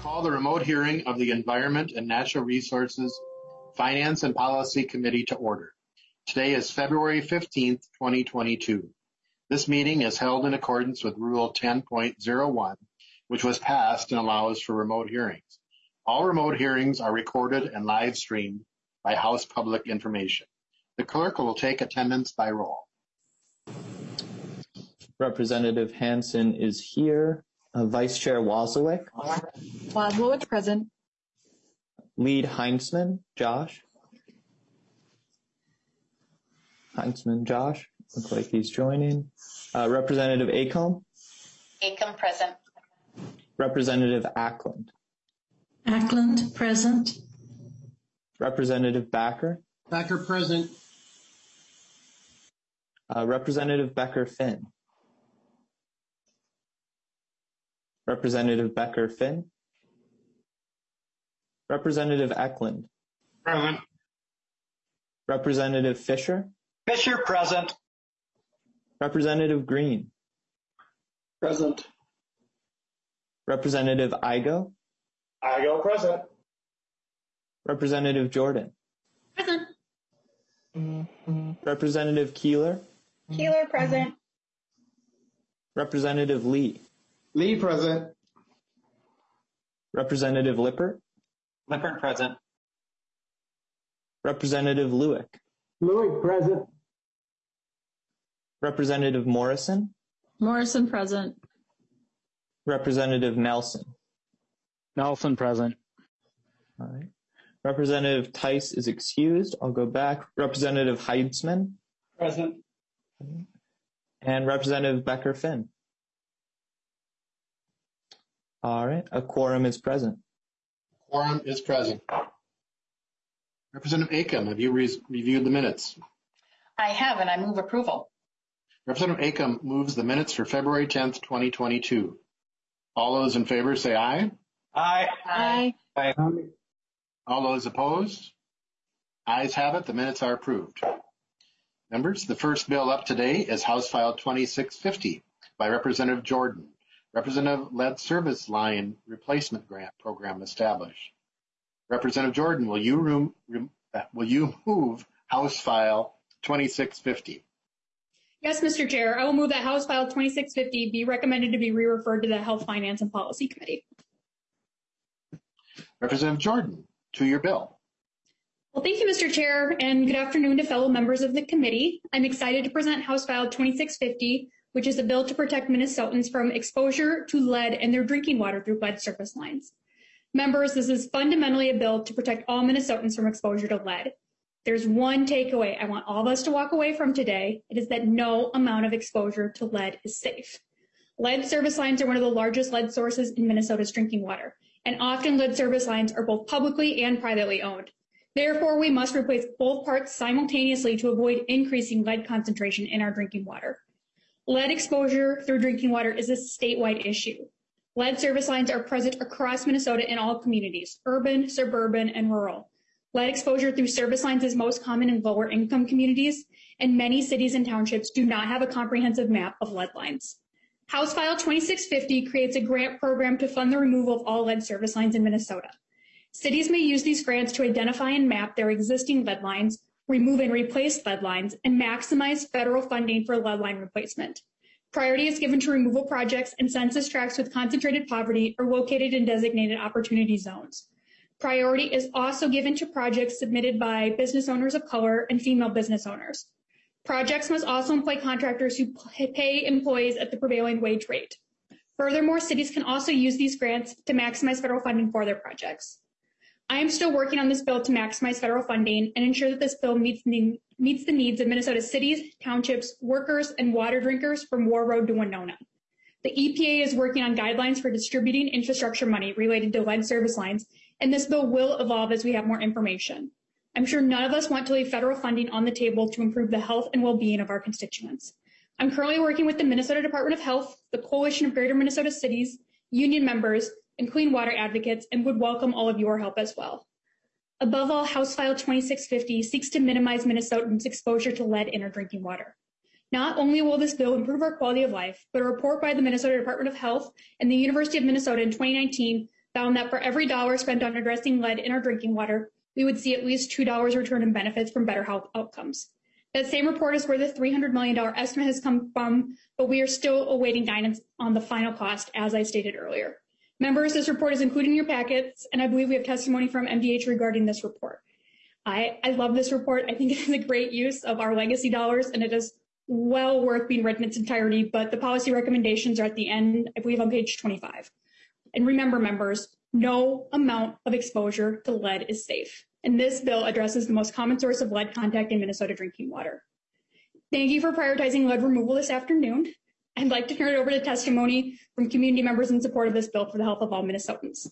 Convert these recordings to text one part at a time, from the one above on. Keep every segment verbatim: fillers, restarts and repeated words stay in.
Call the remote hearing of the Environment and Natural Resources Finance and Policy Committee to order. Today is February fifteenth, twenty twenty-two. This meeting is held in accordance with Rule ten point oh one, which was passed and allows for remote hearings. All remote hearings are recorded and live streamed by House Public Information. The clerk will take attendance by roll. Representative Hansen is here. Uh, Vice Chair Wozlowick. Wozlowick present. Lead Heinzman, Josh. Heinzman, Josh. Looks like he's joining. Uh, Representative Acomb. Acomb present. Representative Ackland. Ackland present. Representative Backer. Backer present. Uh, Representative Becker-Finn. Representative Becker-Finn. Representative Eklund. Present. Representative Fisher. Fisher present. Representative Green. Present. Representative Igo. Igo present. Representative Jordan. Present. Representative Keeler. Keeler present. Representative Lee. Lee present. Representative Lippert. Lippert present. Representative Lewick. Lewick present. Representative Morrison. Morrison present. Representative Nelson. Nelson present. All right. Representative Tice is excused. I'll go back. Representative Heidsman. Present. And Representative Becker-Finn. All right. A quorum is present. Quorum is present. Representative Acomb, have you re- reviewed the minutes? I have, and I move approval. Representative Acomb moves the minutes for February tenth, twenty twenty-two. All those in favor say aye. Aye. Aye. Aye. All those opposed? Ayes have it. The minutes are approved. Members, the first bill up today is House File twenty-six fifty by Representative Jordan. Representative Lead Service Line Replacement Grant Program established. Representative Jordan, will you, room, room, uh, will you move House File twenty-six fifty? Yes, Mister Chair. I will move that House File twenty-six fifty be recommended to be re-referred to the Health, Finance, and Policy Committee. Representative Jordan, to your bill. Well, thank you, Mister Chair, and good afternoon to fellow members of the committee. I'm excited to present House File twenty-six fifty, which is a bill to protect Minnesotans from exposure to lead in their drinking water through lead service lines. Members, this is fundamentally a bill to protect all Minnesotans from exposure to lead. There's one takeaway I want all of us to walk away from today. It is that no amount of exposure to lead is safe. Lead service lines are one of the largest lead sources in Minnesota's drinking water, and often lead service lines are both publicly and privately owned. Therefore, we must replace both parts simultaneously to avoid increasing lead concentration in our drinking water. Lead exposure through drinking water is a statewide issue. Lead service lines are present across Minnesota in all communities, urban, suburban, and rural. Lead exposure through service lines is most common in lower income communities, and many cities and townships do not have a comprehensive map of lead lines. House File twenty-six fifty creates a grant program to fund the removal of all lead service lines in Minnesota. Cities may use these grants to identify and map their existing lead lines, remove and replace lead lines, and maximize federal funding for lead line replacement. Priority is given to removal projects and census tracts with concentrated poverty or located in designated opportunity zones. Priority is also given to projects submitted by business owners of color and female business owners. Projects must also employ contractors who pay employees at the prevailing wage rate. Furthermore, cities can also use these grants to maximize federal funding for their projects. I am still working on this bill to maximize federal funding and ensure that this bill meets the, meets the needs of Minnesota's cities, townships, workers, and water drinkers from War Road to Winona. The E P A is working on guidelines for distributing infrastructure money related to lead service lines, and this bill will evolve as we have more information. I'm sure none of us want to leave federal funding on the table to improve the health and well-being of our constituents. I'm currently working with the Minnesota Department of Health, the Coalition of Greater Minnesota Cities, union members, and clean water advocates, and would welcome all of your help as well. Above all, House File twenty-six fifty seeks to minimize Minnesotans' exposure to lead in our drinking water. Not only will this bill improve our quality of life, but a report by the Minnesota Department of Health and the University of Minnesota in twenty nineteen found that for every dollar spent on addressing lead in our drinking water, we would see at least two dollars return in benefits from better health outcomes. That same report is where the three hundred million dollars estimate has come from, but we are still awaiting guidance on the final cost, as I stated earlier. Members, this report is included in your packets, and I believe we have testimony from M D H regarding this report. I, I love this report. I think it is a great use of our legacy dollars, and it is well worth being read in its entirety, but the policy recommendations are at the end, I believe on page twenty-five. And remember, members, no amount of exposure to lead is safe. And this bill addresses the most common source of lead contact in Minnesota drinking water. Thank you for prioritizing lead removal this afternoon. I'd like to turn it over to testimony from community members in support of this bill for the health of all Minnesotans.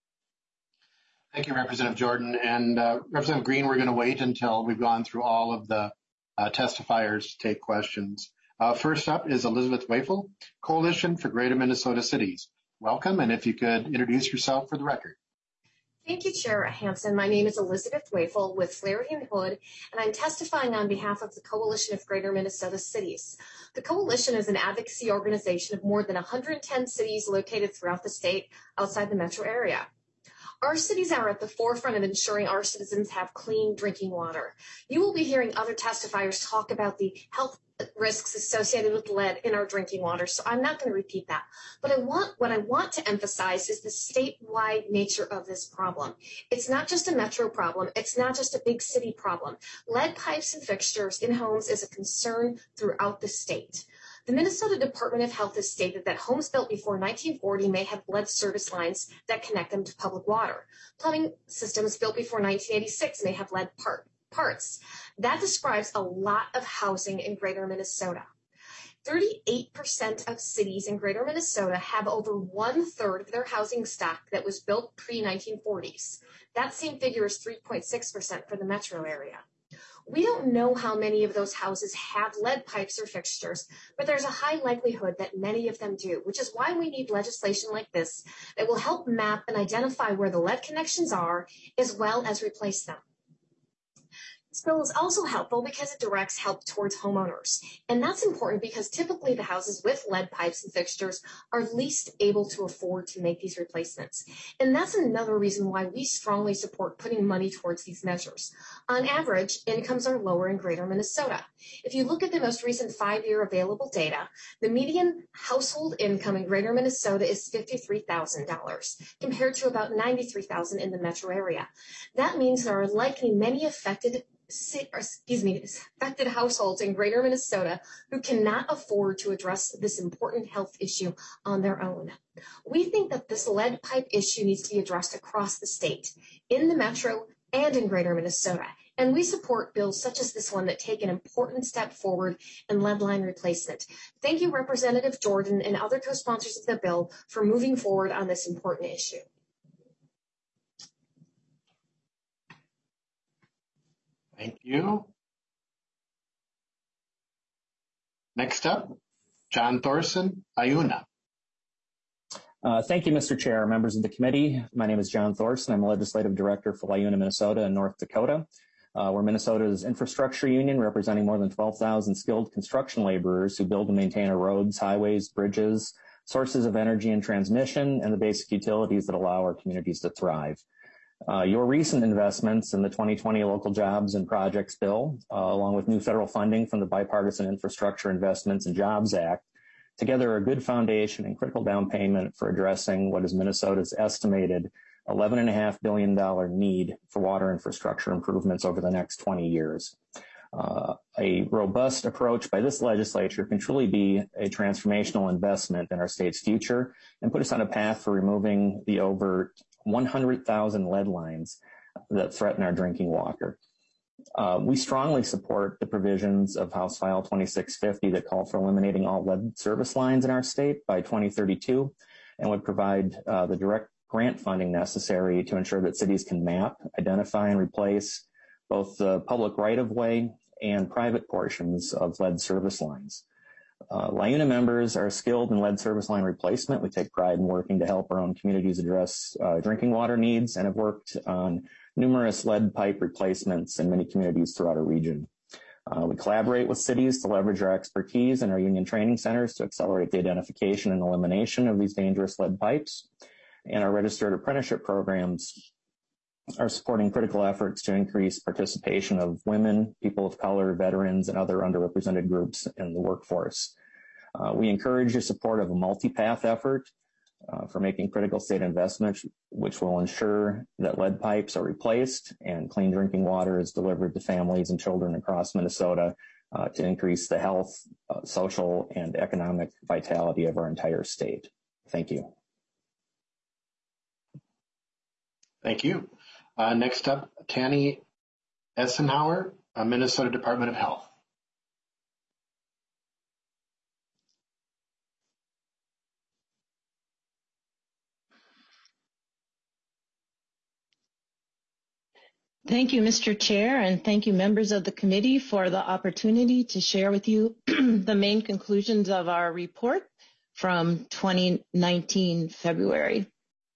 Thank you, Representative Jordan. And uh, Representative Green, we're going to wait until we've gone through all of the uh, testifiers to take questions. Uh, first up is Elizabeth Wafel, Coalition for Greater Minnesota Cities. Welcome, and if you could introduce yourself for the record. Thank you, Chair Hansen. My name is Elizabeth Wafel with Flaherty and Hood, and I'm testifying on behalf of the Coalition of Greater Minnesota Cities. The Coalition is an advocacy organization of more than one hundred ten cities located throughout the state outside the metro area. Our cities are at the forefront of ensuring our citizens have clean drinking water. You will be hearing other testifiers talk about the health risks associated with lead in our drinking water, so I'm not going to repeat that. But I want, what I want to emphasize is the statewide nature of this problem. It's not just a metro problem. It's not just a big city problem. Lead pipes and fixtures in homes is a concern throughout the state. The Minnesota Department of Health has stated that homes built before nineteen forty may have lead service lines that connect them to public water. Plumbing systems built before nineteen eighty-six may have lead part, parts. That describes a lot of housing in Greater Minnesota. thirty-eight percent of cities in Greater Minnesota have over one third of their housing stock that was built pre nineteen forties. That same figure is three point six percent for the metro area. We don't know how many of those houses have lead pipes or fixtures, but there's a high likelihood that many of them do, which is why we need legislation like this that will help map and identify where the lead connections are, as well as replace them. This bill is also helpful because it directs help towards homeowners. And that's important because typically the houses with lead pipes and fixtures are least able to afford to make these replacements. And that's another reason why we strongly support putting money towards these measures. On average, incomes are lower in Greater Minnesota. If you look at the most recent five-year available data, the median household income in Greater Minnesota is fifty-three thousand dollars, compared to about ninety-three thousand dollars in the metro area. That means there are likely many affected excuse me, affected households in Greater Minnesota who cannot afford to address this important health issue on their own. We think that this lead pipe issue needs to be addressed across the state, in the metro and in Greater Minnesota. And we support bills such as this one that take an important step forward in lead line replacement. Thank you, Representative Jordan and other co-sponsors of the bill for moving forward on this important issue. Thank you. Next up, John Thorson, Iuna. Uh, thank you, Mister Chair, members of the committee. My name is John Thorson. I'm a legislative director for Iuna, Minnesota and North Dakota. Uh, we're Minnesota's infrastructure union representing more than twelve thousand skilled construction laborers who build and maintain our roads, highways, bridges, sources of energy and transmission, and the basic utilities that allow our communities to thrive. Uh, your recent investments in the twenty twenty Local Jobs and Projects Bill, uh, along with new federal funding from the Bipartisan Infrastructure Investments and Jobs Act, together are a good foundation and critical down payment for addressing what is Minnesota's estimated eleven point five billion dollars need for water infrastructure improvements over the next twenty years. Uh, a robust approach by this legislature can truly be a transformational investment in our state's future and put us on a path for removing the over one hundred thousand lead lines that threaten our drinking water. Uh, we strongly support the provisions of House File twenty-six fifty that call for eliminating all lead service lines in our state by twenty thirty-two and would provide uh, the direct grant funding necessary to ensure that cities can map, identify, and replace both the public right-of-way and private portions of lead service lines. Uh, Iuna members are skilled in lead service line replacement. We take pride in working to help our own communities address uh, drinking water needs and have worked on numerous lead pipe replacements in many communities throughout our region. Uh, we collaborate with cities to leverage our expertise and our union training centers to accelerate the identification and elimination of these dangerous lead pipes. and our registered apprenticeship programs are supporting critical efforts to increase participation of women, people of color, veterans, and other underrepresented groups in the workforce. Uh, we encourage the support of a multi-path effort uh, for making critical state investments, which will ensure that lead pipes are replaced and clean drinking water is delivered to families and children across Minnesota uh, to increase the health, uh, social, and economic vitality of our entire state. Thank you. Thank you. Uh, next up, Tanny Essenhauer, uh, Minnesota Department of Health. Thank you, Mister Chair, and thank you, members of the committee, for the opportunity to share with you the main conclusions of our report from twenty nineteen February.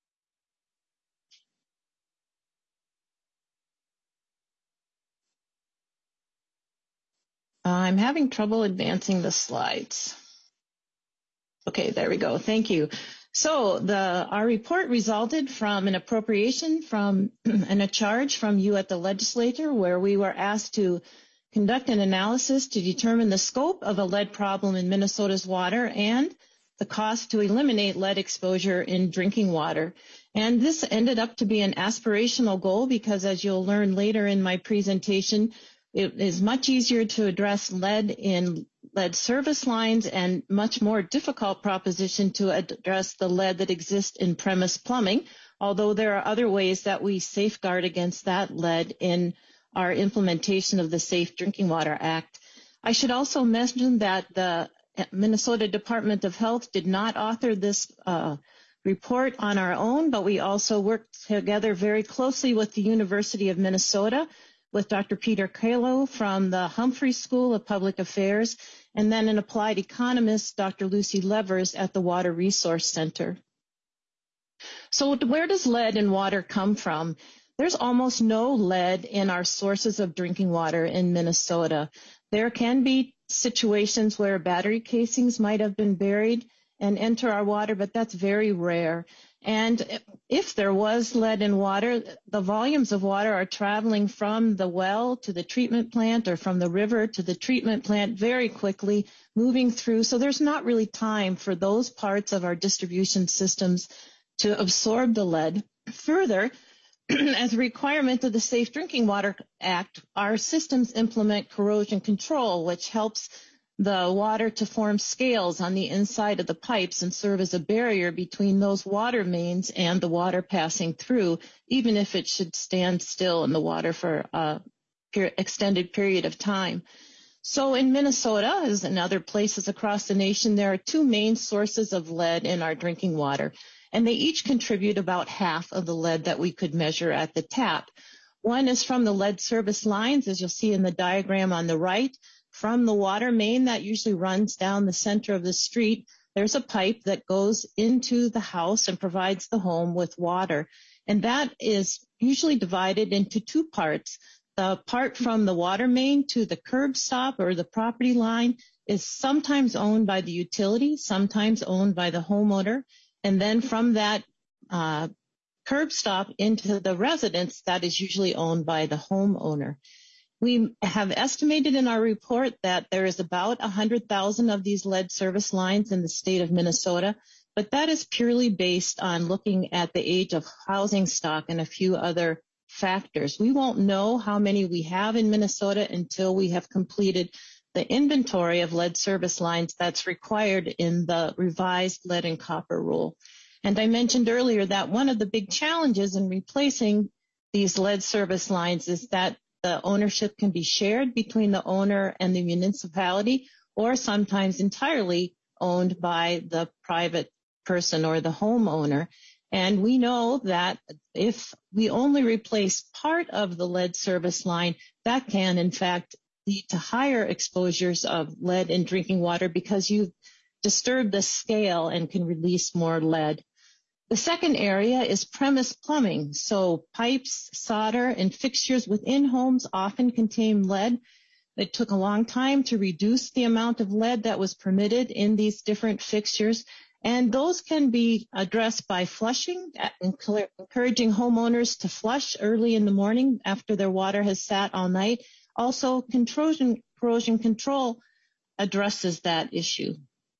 I'm having trouble advancing the slides. Okay, there we go. Thank you. So the our report resulted from an appropriation from and a charge from you at the legislature, where we were asked to conduct an analysis to determine the scope of a lead problem in Minnesota's water and the cost to eliminate lead exposure in drinking water. And this ended up to be an aspirational goal because, as you'll learn later in my presentation, it is much easier to address lead in lead service lines and much more difficult proposition to address the lead that exists in premise plumbing, although there are other ways that we safeguard against that lead in our implementation of the Safe Drinking Water Act. I should also mention that the Minnesota Department of Health did not author this uh, report on our own, but we also worked together very closely with the University of Minnesota, with Doctor Peter Kalo from the Humphrey School of Public Affairs, and then an applied economist, Doctor Lucy Levers, at the Water Resource Center. So where does lead in water come from? There's almost no lead in our sources of drinking water in Minnesota. There can be situations where battery casings might have been buried and enter our water, but that's very rare. And if there was lead in water, the volumes of water are traveling from the well to the treatment plant or from the river to the treatment plant very quickly, moving through. So there's not really time for those parts of our distribution systems to absorb the lead. Further, as a requirement of the Safe Drinking Water Act, our systems implement corrosion control, which helps the water to form scales on the inside of the pipes and serve as a barrier between those water mains and the water passing through, even if it should stand still in the water for a extended period of time. So in Minnesota, as in other places across the nation, there are two main sources of lead in our drinking water, and they each contribute about half of the lead that we could measure at the tap. One is from the lead service lines, as you'll see in the diagram on the right. From the water main that usually runs down the center of the street, there's a pipe that goes into the house and provides the home with water. And that is usually divided into two parts. The part from the water main to the curb stop or the property line is sometimes owned by the utility, sometimes owned by the homeowner. And then from that uh, curb stop into the residence, that is usually owned by the homeowner. We have estimated in our report that there is about one hundred thousand of these lead service lines in the state of Minnesota, but that is purely based on looking at the age of housing stock and a few other factors. We won't know how many we have in Minnesota until we have completed the inventory of lead service lines that's required in the revised lead and copper rule. And I mentioned earlier that one of the big challenges in replacing these lead service lines is that the ownership can be shared between the owner and the municipality, or sometimes entirely owned by the private person or the homeowner. And we know that if we only replace part of the lead service line, that can, in fact, lead to higher exposures of lead in drinking water because you've disturbed the scale and can release more lead. The second area is premise plumbing. So pipes, solder, and fixtures within homes often contain lead. It took a long time to reduce the amount of lead that was permitted in these different fixtures. And those can be addressed by flushing, encouraging homeowners to flush early in the morning after their water has sat all night. Also, corrosion, corrosion control addresses that issue.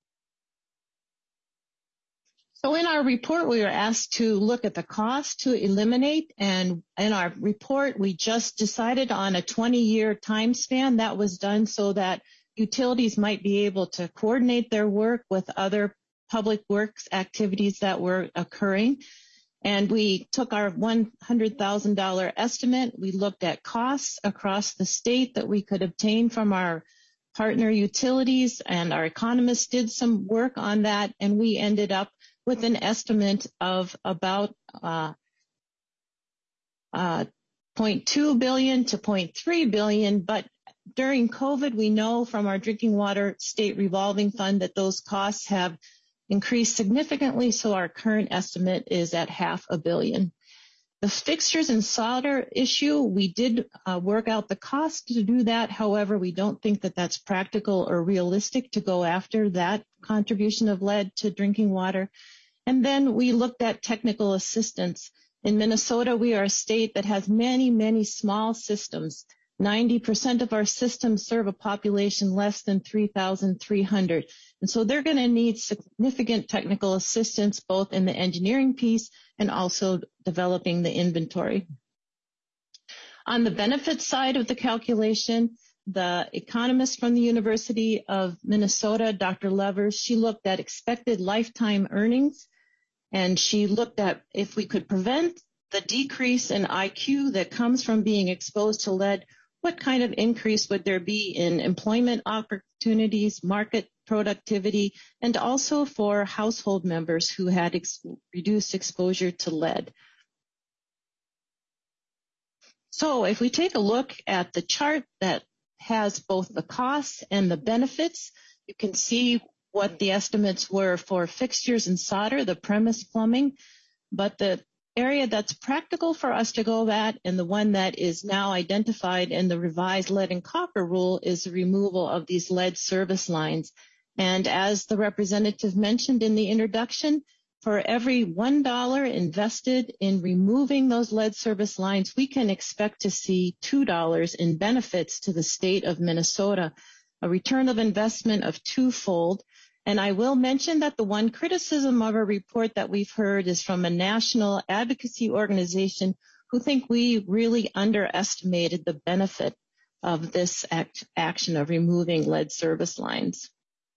So in our report, we were asked to look at the cost to eliminate, and in our report, we just decided on a twenty-year time span. That was done so that utilities might be able to coordinate their work with other public works activities that were occurring. And we took our one hundred thousand dollars estimate. We looked at costs across the state that we could obtain from our partner utilities, and our economists did some work on that, and we ended up with an estimate of about uh, uh, zero point two billion dollars to zero point three billion dollars. But during COVID, we know from our Drinking Water State Revolving Fund that those costs have increased significantly, so our current estimate is at half a billion. The fixtures and solder issue, we did uh, work out the cost to do that. However, we don't think that that's practical or realistic to go after that contribution of lead to drinking water. And then we looked at technical assistance. In Minnesota, we are a state that has many, many small systems. ninety percent of our systems serve a population less than three thousand three hundred. And so they're going to need significant technical assistance, both in the engineering piece and also developing the inventory. On the benefit side of the calculation, the economist from the University of Minnesota, Doctor Levers, she looked at expected lifetime earnings, and she looked at if we could prevent the decrease in I Q that comes from being exposed to lead, what kind of increase would there be in employment opportunities, market productivity, and also for household members who had ex- reduced exposure to lead. So if we take a look at the chart that has both the costs and the benefits, you can see what the estimates were for fixtures and solder, the premise plumbing, but the area that's practical for us to go at, and the one that is now identified in the revised lead and copper rule, is the removal of these lead service lines. And as the representative mentioned in the introduction, for every one dollar invested in removing those lead service lines, we can expect to see two dollars in benefits to the state of Minnesota, a return of investment of twofold. And I will mention that the one criticism of our report that we've heard is from a national advocacy organization who think we really underestimated the benefit of this act, action of removing lead service lines.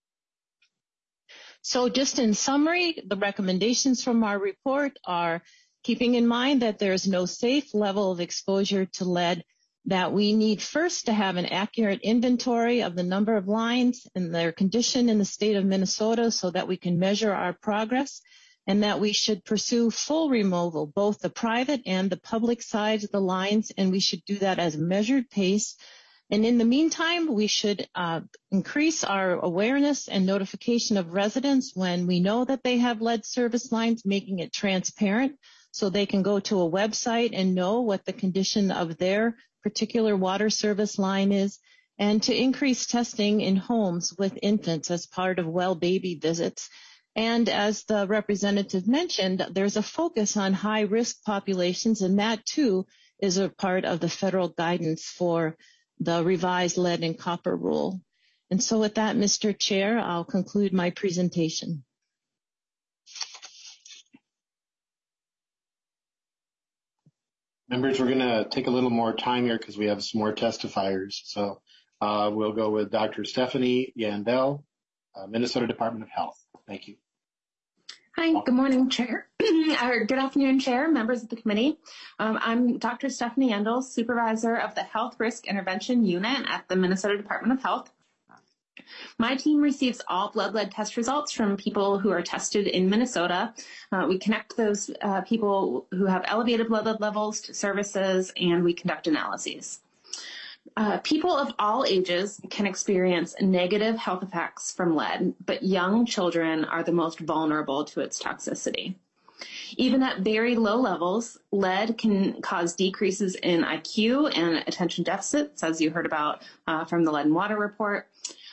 So just in summary, the recommendations from our report are keeping in mind that there's no safe level of exposure to lead, that we need first to have an accurate inventory of the number of lines and their condition in the state of Minnesota so that we can measure our progress, and that we should pursue full removal, both the private and the public sides of the lines, and we should do that at a measured pace. And in the meantime, we should uh, increase our awareness and notification of residents when we know that they have lead service lines, making it transparent so they can go to a website and know what the condition of their particular water service line is, and to increase testing in homes with infants as part of well baby visits. And as the representative mentioned, there's a focus on high-risk populations, and that too is a part of the federal guidance for the revised lead and copper rule. And so with that, Mister Chair, I'll conclude my presentation. Members, we're going to take a little more time here because we have some more testifiers. So uh, we'll go with Doctor Stephanie Yandel, uh, Minnesota Department of Health. Thank you. Hi, good morning, Chair, or good afternoon, Chair, members of the committee. Um, I'm Doctor Stephanie Yandel, Supervisor of the Health Risk Intervention Unit at the Minnesota Department of Health. My team receives all blood lead test results from people who are tested in Minnesota. Uh, we connect those uh, people who have elevated blood lead levels to services, and we conduct analyses. Uh, people of all ages can experience negative health effects from lead, but young children are the most vulnerable to its toxicity. Even at very low levels, lead can cause decreases in I Q and attention deficits, as you heard about uh, from the Lead and Water report.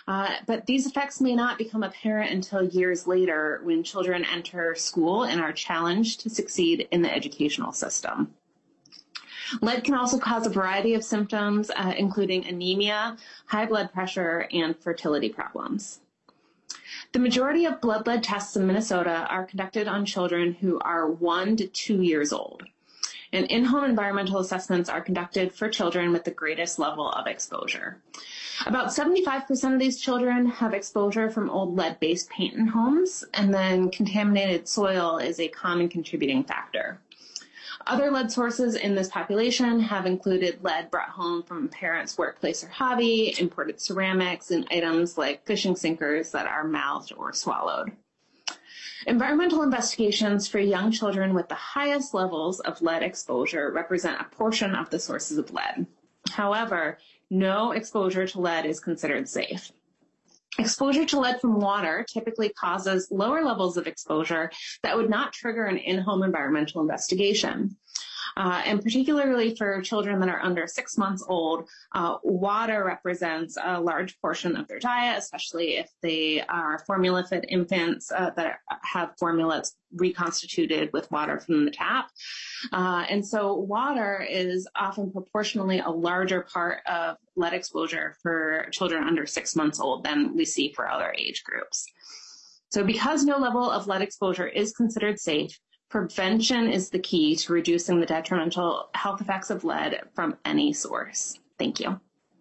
Uh, but these effects may not become apparent until years later when children enter school and are challenged to succeed in the educational system. Lead can also cause a variety of symptoms, uh, including anemia, high blood pressure, and fertility problems. The majority of blood lead tests in Minnesota are conducted on children who are one to two years old. And in-home environmental assessments are conducted for children with the greatest level of exposure. About seventy-five percent of these children have exposure from old lead-based paint in homes, and then contaminated soil is a common contributing factor. Other lead sources in this population have included lead brought home from a parent's workplace or hobby, imported ceramics, and items like fishing sinkers that are mouthed or swallowed. Environmental investigations for young children with the highest levels of lead exposure represent a portion of the sources of lead. However, no exposure to lead is considered safe. Exposure to lead from water typically causes lower levels of exposure that would not trigger an in-home environmental investigation. Uh, and particularly for children that are under six months old, uh, water represents a large portion of their diet, especially if they are formula-fed infants uh, that have formulas reconstituted with water from the tap. Uh, and so water is often proportionally a larger part of lead exposure for children under six months old than we see for other age groups. So because no level of lead exposure is considered safe, prevention is the key to reducing the detrimental health effects of lead from any source. Thank you.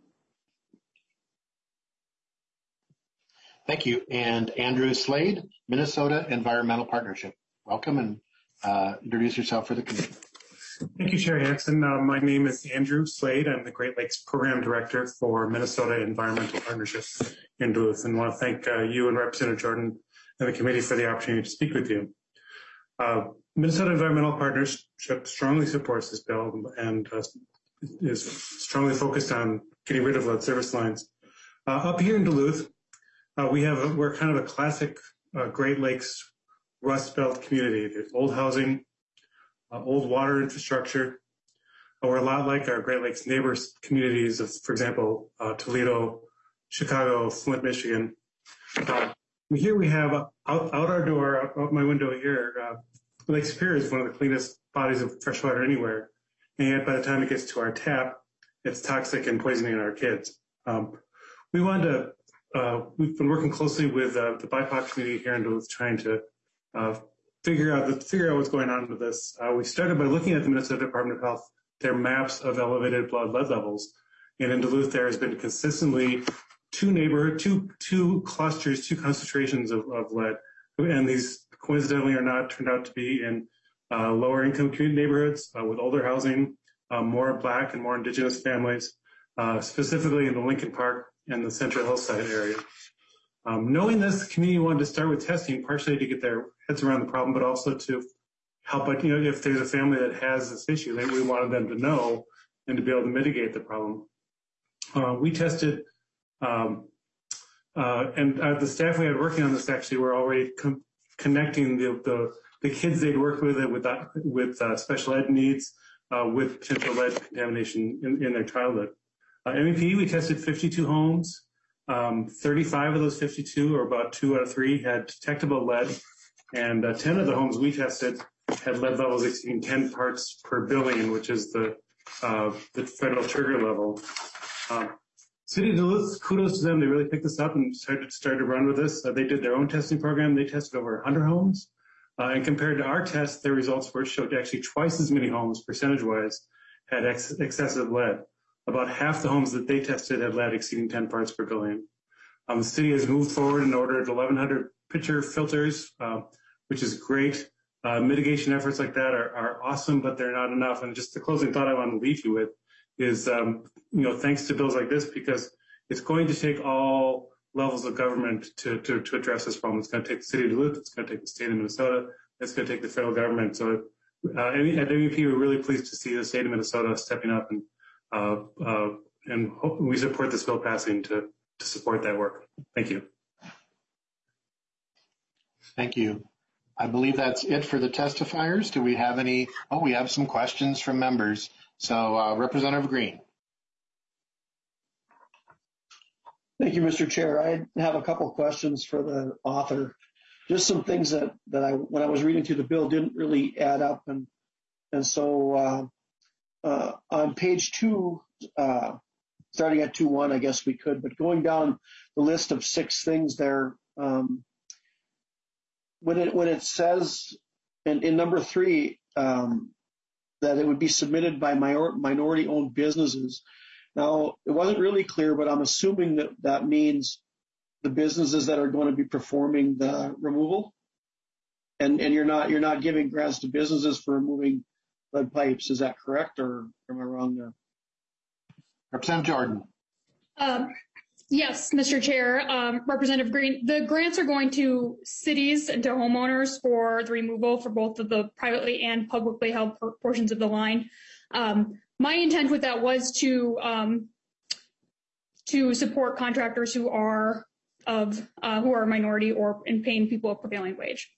Thank you. And Andrew Slade, Minnesota Environmental Partnership. Welcome, and uh, introduce yourself for the committee. Thank you, Chair Hanson. Uh, my name is Andrew Slade. I'm the Great Lakes Program Director for Minnesota Environmental Partnership in Duluth, and want to thank uh, you and Representative Jordan and the committee for the opportunity to speak with you. Uh, Minnesota Environmental Partnership strongly supports this bill and uh, is strongly focused on getting rid of lead service lines. Uh, up here in Duluth, uh, we have a, we're kind of a classic uh, Great Lakes Rust Belt community. There's old housing, uh, old water infrastructure. Uh, we're a lot like our Great Lakes neighbors communities of, for example, uh, Toledo, Chicago, Flint, Michigan. Uh, Here we have uh, out, out our door, out, out my window here, uh, Lake Superior is one of the cleanest bodies of fresh water anywhere. And yet by the time it gets to our tap, it's toxic and poisoning our kids. Um, we wanted to, uh, we've been working closely with uh, the B I P O C community here in Duluth trying to uh, figure out the, figure out what's going on with this. Uh, we started by looking at the Minnesota Department of Health, their maps of elevated blood lead levels. And in Duluth, there has been consistently two neighborhood, two, two clusters, two concentrations of, of lead. And these coincidentally are not turned out to be in uh, lower income community neighborhoods uh, with older housing, uh, more Black and more Indigenous families, uh, specifically in the Lincoln Park and the Central Hillside area. Um, knowing this, the community wanted to start with testing, partially to get their heads around the problem, but also to help, you know, if there's a family that has this issue, that we wanted them to know and to be able to mitigate the problem. Uh, we tested Um, uh, and uh, the staff we had working on this actually were already com- connecting the, the the kids they'd worked with with that, with uh, special ed needs uh, with potential lead contamination in, in their childhood. Uh, M E P, we tested fifty-two homes. Um, thirty-five of those fifty-two, or about two out of three, had detectable lead, and uh, ten of the homes we tested had lead levels exceeding ten parts per billion, which is the uh, the federal trigger level. Um, City of Duluth, kudos to them. They really picked this up and started, started to run with this. Uh, they did their own testing program. They tested over one hundred homes. Uh, and compared to our test, their results were showed actually twice as many homes, percentage-wise, had ex- excessive lead. About half the homes that they tested had lead exceeding ten parts per billion. Um, the city has moved forward and ordered eleven hundred pitcher filters, uh, which is great. Uh, mitigation efforts like that are, are awesome, but they're not enough. And just the closing thought I want to leave you with is, um, you know, thanks to bills like this, because it's going to take all levels of government to, to, to address this problem. It's going to take the city of Duluth, it's going to take the state of Minnesota, it's going to take the federal government. So uh, at M E P, we're really pleased to see the state of Minnesota stepping up, and uh, uh, and hope we support this bill passing to, to support that work. Thank you. Thank you. I believe that's it for the testifiers. Do we have any? Oh, we have some questions from members. So uh, Representative Green. Thank you, Mister Chair. I have a couple questions for the author. Just some things that, that I, when I was reading through the bill, didn't really add up. And, and so uh, uh, on page two, uh, starting at two one, I guess we could, but going down the list of six things there, um, when it when it says in, in number three um, that it would be submitted by minor, minority-owned businesses. Now, it wasn't really clear, but I'm assuming that that means the businesses that are going to be performing the removal, and and you're not you're not giving grants to businesses for removing lead pipes. Is that correct, or am I wrong there? Representative Jordan. Um, yes, Mister Chair, um, Representative Green, the grants are going to cities and to homeowners for the removal for both of the privately and publicly held portions of the line. Um, my intent with that was to um, to support contractors who are of uh, who are a minority or in paying people a prevailing wage.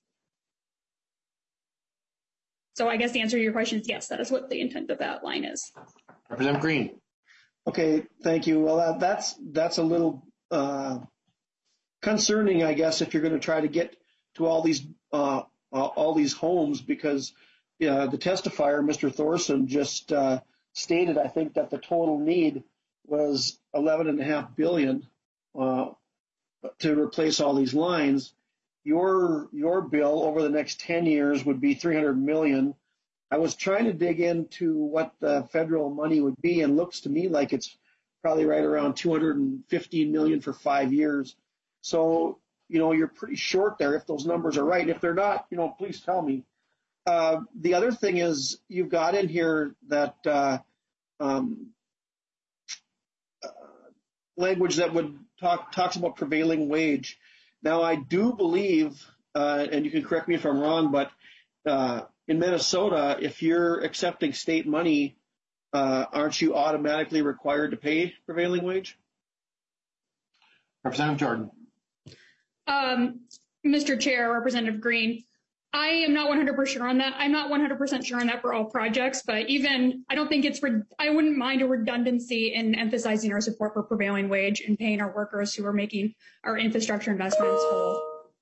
So I guess the answer to your question is yes, that is what the intent of that line is. Representative Green. Okay, thank you. Well, that, that's that's a little uh, concerning, I guess, if you're going to try to get to all these uh, uh, all these homes, because uh, the testifier, Mister Thorson, just uh, stated, I think, that the total need was eleven and a half billion uh, to replace all these lines. Your your bill over the next ten years would be three hundred million. I was trying to dig into what the federal money would be, and looks to me like it's probably right around two hundred fifteen million for five years. So, you know, you're pretty short there if those numbers are right. If they're not, you know, please tell me. Uh, the other thing is you've got in here that uh, um, uh, language that would talk talks about prevailing wage. Now, I do believe, uh, and you can correct me if I'm wrong, but uh, in Minnesota, if you're accepting state money, uh, aren't you automatically required to pay prevailing wage? Representative Jordan. Um, Mister Chair, Representative Green, I am not one hundred percent sure on that. I'm not one hundred percent sure on that for all projects, but even I don't think it's, I wouldn't mind a redundancy in emphasizing our support for prevailing wage and paying our workers who are making our infrastructure investments whole.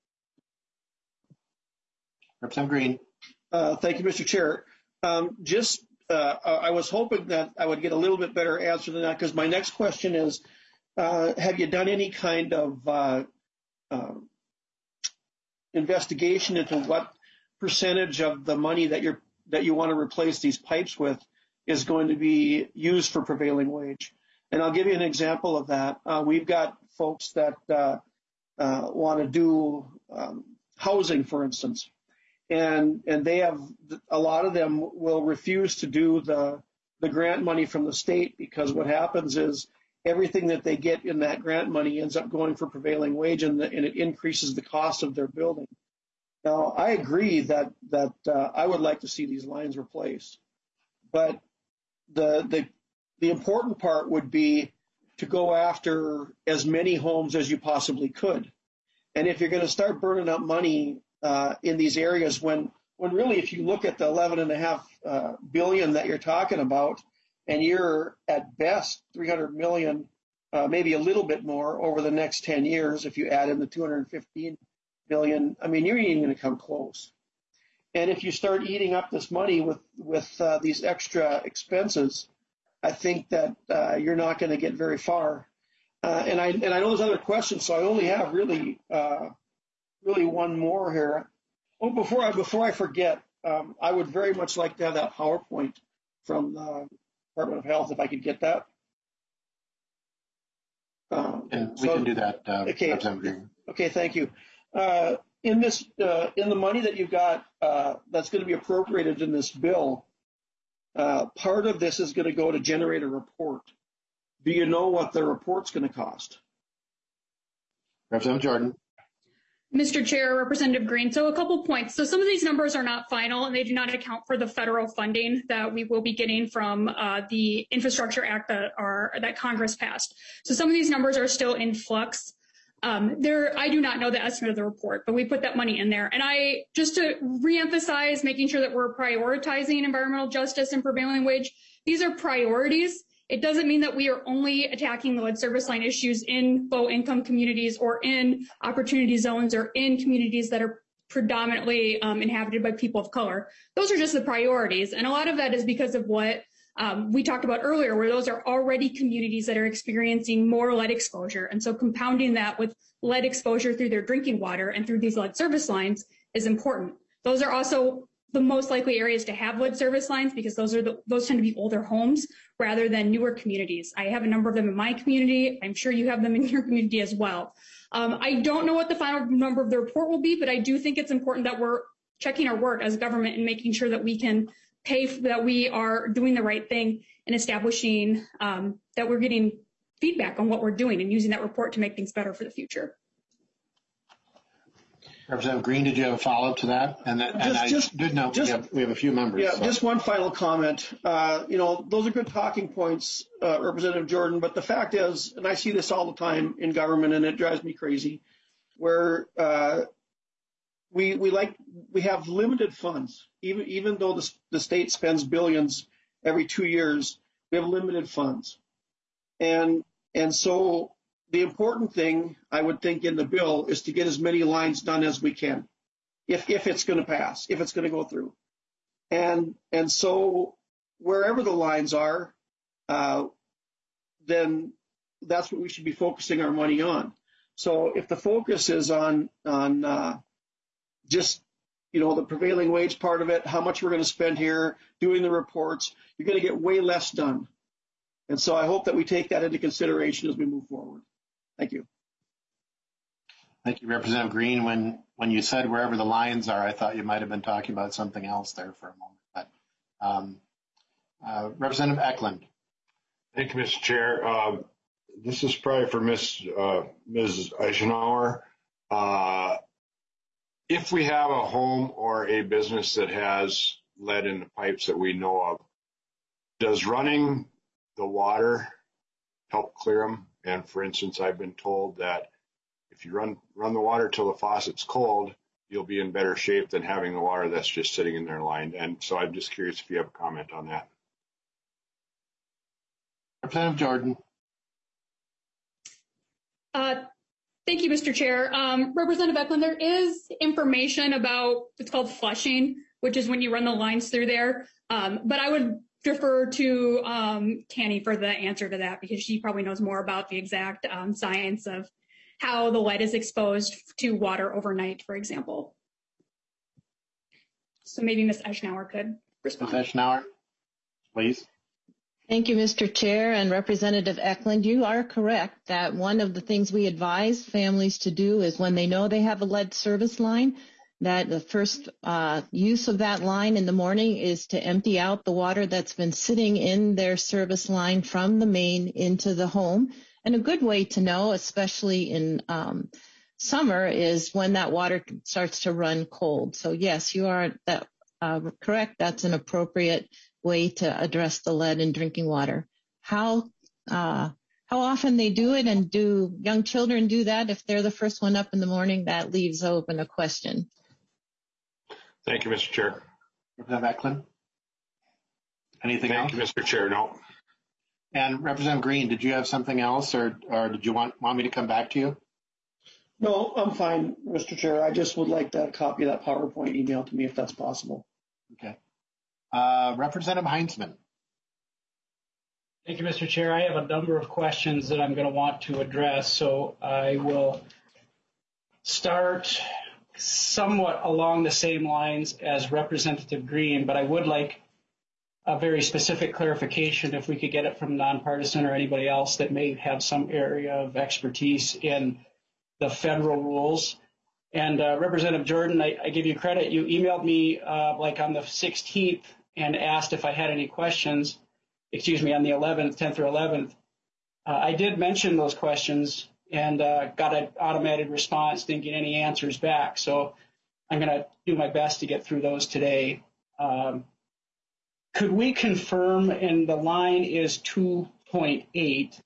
Representative Green. Uh, thank you, Mister Chair. Um, just, uh, I was hoping that I would get a little bit better answer than that, because my next question is, uh, have you done any kind of uh, uh, investigation into what percentage of the money that you're that you want to replace these pipes with is going to be used for prevailing wage? And I'll give you an example of that. Uh, we've got folks that uh, uh, want to do um, housing, for instance. And and they have, a lot of them will refuse to do the the grant money from the state, because what happens is everything that they get in that grant money ends up going for prevailing wage, and, the, and it increases the cost of their building. Now, I agree that that uh, I would like to see these lines replaced, but the the the important part would be to go after as many homes as you possibly could. And if you're going to start burning up money Uh, in these areas, when when really, if you look at the eleven and a half uh, billion that you're talking about, and you're at best three hundred million, uh, maybe a little bit more over the next ten years, if you add in the two hundred fifteen million, I mean, you're even going to come close. And if you start eating up this money with with uh, these extra expenses, I think that uh, you're not going to get very far. Uh, and I and I know there's other questions, so I only have really. Uh, Really, one more here. Oh, before I before I forget, um, I would very much like to have that PowerPoint from the Department of Health, if I could get that. Um, and we so, can do that. Uh, okay. Okay. Thank you. Uh, in this, uh, in the money that you've got uh, that's going to be appropriated in this bill, uh, part of this is going to go to generate a report. Do you know what the report's going to cost? Representative Jordan. Mister Chair, Representative Green, so a couple points. So some of these numbers are not final, and they do not account for the federal funding that we will be getting from uh, the Infrastructure Act that are that Congress passed. So some of these numbers are still in flux. Um, there, I do not know the estimate of the report, but we put that money in there. And I, just to reemphasize, making sure that we're prioritizing environmental justice and prevailing wage, these are priorities. It doesn't mean that we are only attacking the lead service line issues in low-income communities or in opportunity zones or in communities that are predominantly um, inhabited by people of color. Those are just the priorities, and a lot of that is because of what um, we talked about earlier, where those are already communities that are experiencing more lead exposure, and so compounding that with lead exposure through their drinking water and through these lead service lines is important. Those are also the most likely areas to have lead service lines because those are the, those tend to be older homes rather than newer communities. I have a number of them in my community. I'm sure you have them in your community as well. Um, I don't know what the final number of the report will be, but I do think it's important that we're checking our work as government and making sure that we can pay, that we are doing the right thing and establishing um, that we're getting feedback on what we're doing and using that report to make things better for the future. Representative Green, did you have a follow-up to that? And, that, and just, I just, did know just, we, have, we have a few members. Yeah, so. Just one final comment. Uh, you know, those are good talking points, uh, Representative Jordan, but the fact is, and I see this all the time in government, and it drives me crazy, where uh, we we like we have limited funds, even even though the, the state spends billions every two years, we have limited funds, and and so. The important thing, I would think, in the bill is to get as many lines done as we can, if if it's going to pass, if it's going to go through. And and so wherever the lines are, uh, then that's what we should be focusing our money on. So if the focus is on on uh, just, you know, the prevailing wage part of it, how much we're going to spend here, doing the reports, you're going to get way less done. And so I hope that we take that into consideration as we move forward. Thank you. Thank you, Representative Green. When when you said wherever the lines are, I thought you might have been talking about something else there for a moment. But um, uh, Representative Eklund. Thank you, Mister Chair. Uh, this is probably for Miz Uh, Miz Eichenauer. Uh, if we have a home or a business that has lead in the pipes that we know of, does running the water help clear them? And for instance, I've been told that if you run run the water till the faucet's cold, you'll be in better shape than having the water that's just sitting in there lined. And so I'm just curious if you have a comment on that. Representative Jordan. Uh, thank you, Mister Chair. Um, Representative Eklund, there is information about, it's called flushing, which is when you run the lines through there. Um, but I would defer to um, Tanny for the answer to that because she probably knows more about the exact um, science of how the lead is exposed to water overnight, for example. So maybe Miz Eichenauer could respond. Miz Eichenauer, please. Thank you, Mister Chair, and Representative Eklund. You are correct that one of the things we advise families to do is when they know they have a lead service line, that the first uh, use of that line in the morning is to empty out the water that's been sitting in their service line from the main into the home. And a good way to know, especially in um, summer, is when that water starts to run cold. So yes, you are that, uh, correct. That's an appropriate way to address the lead in drinking water. How uh, how often they do it, and do young children do that if they're the first one up in the morning? That leaves open a question. Thank you, Mister Chair. Representative Eklund. Anything Thank else? you, Mister Chair. No. And Representative Green, did you have something else, or, or did you want, want me to come back to you? No, I'm fine, Mister Chair. I just would like that copy of that PowerPoint emailed to me if that's possible. Okay. Uh, Representative Heinzman. Thank you, Mister Chair. I have a number of questions that I'm going to want to address, so I will start somewhat along the same lines as Representative Green, but I would like a very specific clarification if we could get it from nonpartisan or anybody else that may have some area of expertise in the federal rules. And uh, Representative Jordan, I, I give you credit. You emailed me uh, like on the sixteenth and asked if I had any questions, excuse me, on the eleventh, tenth or eleventh. Uh, I did mention those questions and uh, got an automated response, didn't get any answers back. So I'm going to do my best to get through those today. Um, could we confirm, and the line is two point eight,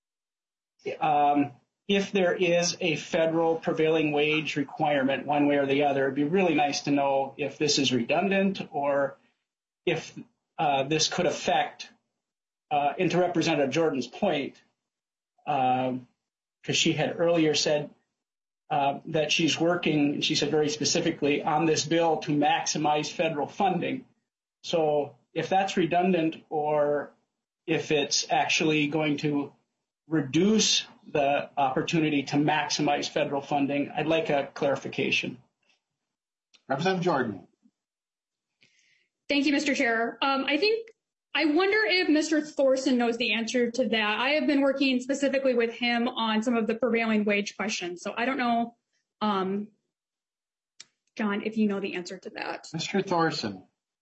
um, if there is a federal prevailing wage requirement one way or the other? It'd be really nice to know if this is redundant or if uh, this could affect uh, and to Representative Jordan's point, because um, she had earlier said uh, that she's working, and she said very specifically, on this bill to maximize federal funding. So if that's redundant or if it's actually going to reduce the opportunity to maximize federal funding, I'd like a clarification. Representative Jordan. Thank you, Mister Chair. Um, I think, I wonder if Mister Thorson knows the answer to that. I have been working specifically with him on some of the prevailing wage questions. So I don't know, um, John, if you know the answer to that. Mister Thorson.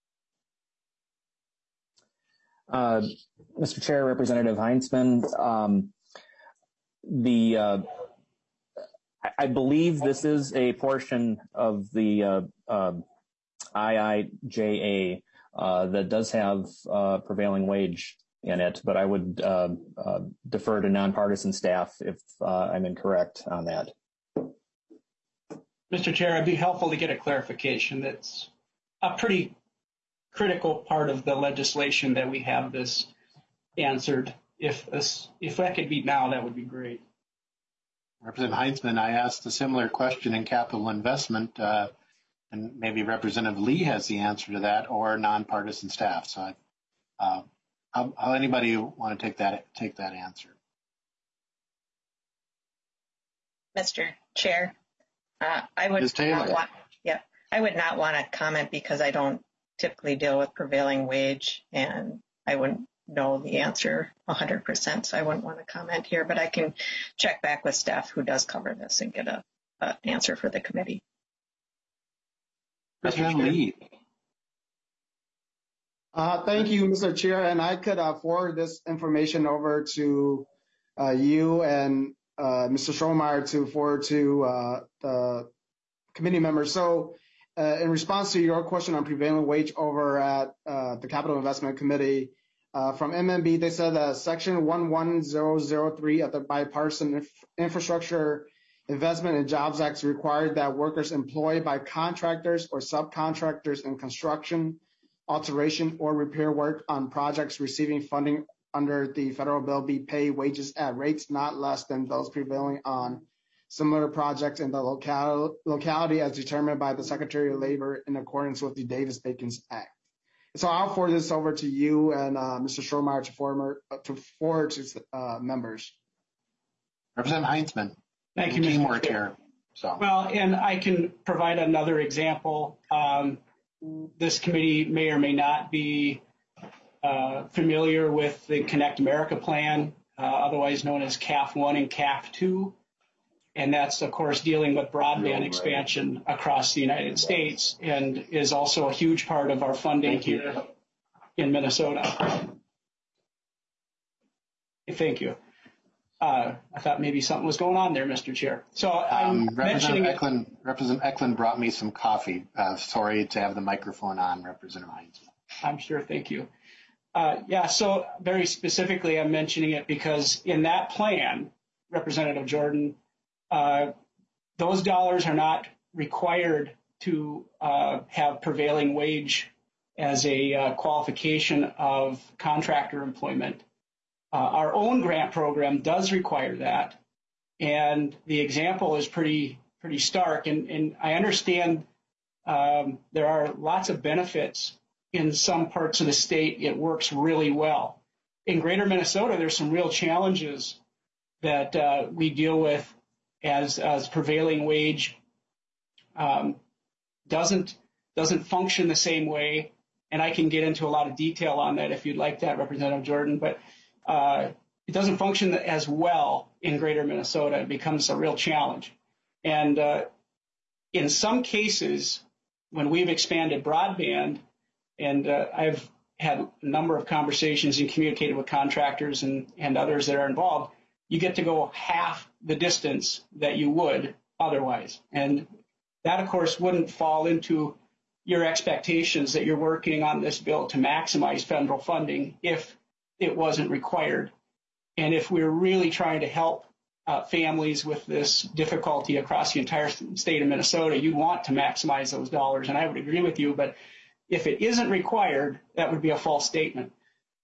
Uh, Mister Chair, Representative Heinzman, um, the uh, I believe this is a portion of the uh, uh, I I J A uh, that does have uh, prevailing wage in it, but I would uh, uh, defer to nonpartisan staff if uh, I'm incorrect on that. Mister Chair, it'd be helpful to get a clarification. That's a pretty critical part of the legislation that we have this answered. If this, if that could be now, that would be great. Representative Heinzman, I asked a similar question in capital investment, uh, and maybe Representative Lee has the answer to that, or nonpartisan staff. So, I, uh, how, how anybody want to take that take that answer? Mister Chair, uh, I would not want, yeah, I would not want to comment because I don't typically deal with prevailing wage, and I wouldn't know the answer one hundred percent, so I wouldn't want to comment here, but I can check back with staff who does cover this and get a, a answer for the committee. Mister Lee. Uh, thank you, Mister Chair, and I could uh, forward this information over to uh, you and uh, Mister Strohmeyer to forward to uh, the committee members. So uh, in response to your question on prevailing wage over at uh, the Capital Investment Committee, Uh, from M M B, they said that Section one one zero zero three of the Bipartisan Inf- Infrastructure Investment and Jobs Act required that workers employed by contractors or subcontractors in construction, alteration, or repair work on projects receiving funding under the federal bill be paid wages at rates not less than those prevailing on similar projects in the local- locality as determined by the Secretary of Labor in accordance with the Davis-Bacon Act. So I'll forward this over to you and uh, Mister Strohmeyer to, former, uh, to forward to uh, members. Representative Heinzman. Thank you, Mister Chair. So. Well, and I can provide another example. Um, this committee may or may not be uh, familiar with the Connect America plan, uh, otherwise known as C A F one and C A F two. And that's, of course, dealing with broadband expansion across the United States and is also a huge part of our funding here in Minnesota. Thank you. Uh, I thought maybe something was going on there, Mister Chair. So I'm um, mentioning Representative Eklund, Representative Eklund brought me some coffee. Uh, sorry to have the microphone on, Representative Heinz. I'm sure. Thank you. Uh, yeah, so very specifically, I'm mentioning it because in that plan, Representative Jordan, Uh, those dollars are not required to uh, have prevailing wage as a uh, qualification of contractor employment. Uh, our own grant program does require that, and the example is pretty pretty stark. And, and I understand um, there are lots of benefits in some parts of the state. It works really well. In Greater Minnesota, there's some real challenges that uh, we deal with. As, as prevailing wage um, doesn't doesn't function the same way, and I can get into a lot of detail on that if you'd like that, Representative Jordan. But uh, it doesn't function as well in Greater Minnesota. It becomes a real challenge, and uh, in some cases, when we've expanded broadband, and uh, I've had a number of conversations and communicated with contractors and, and others that are involved. You get to go half the distance that you would otherwise. And that, of course, wouldn't fall into your expectations that you're working on this bill to maximize federal funding if it wasn't required. And if we're really trying to help uh, families with this difficulty across the entire state of Minnesota, you want to maximize those dollars. And I would agree with you, but if it isn't required, that would be a false statement.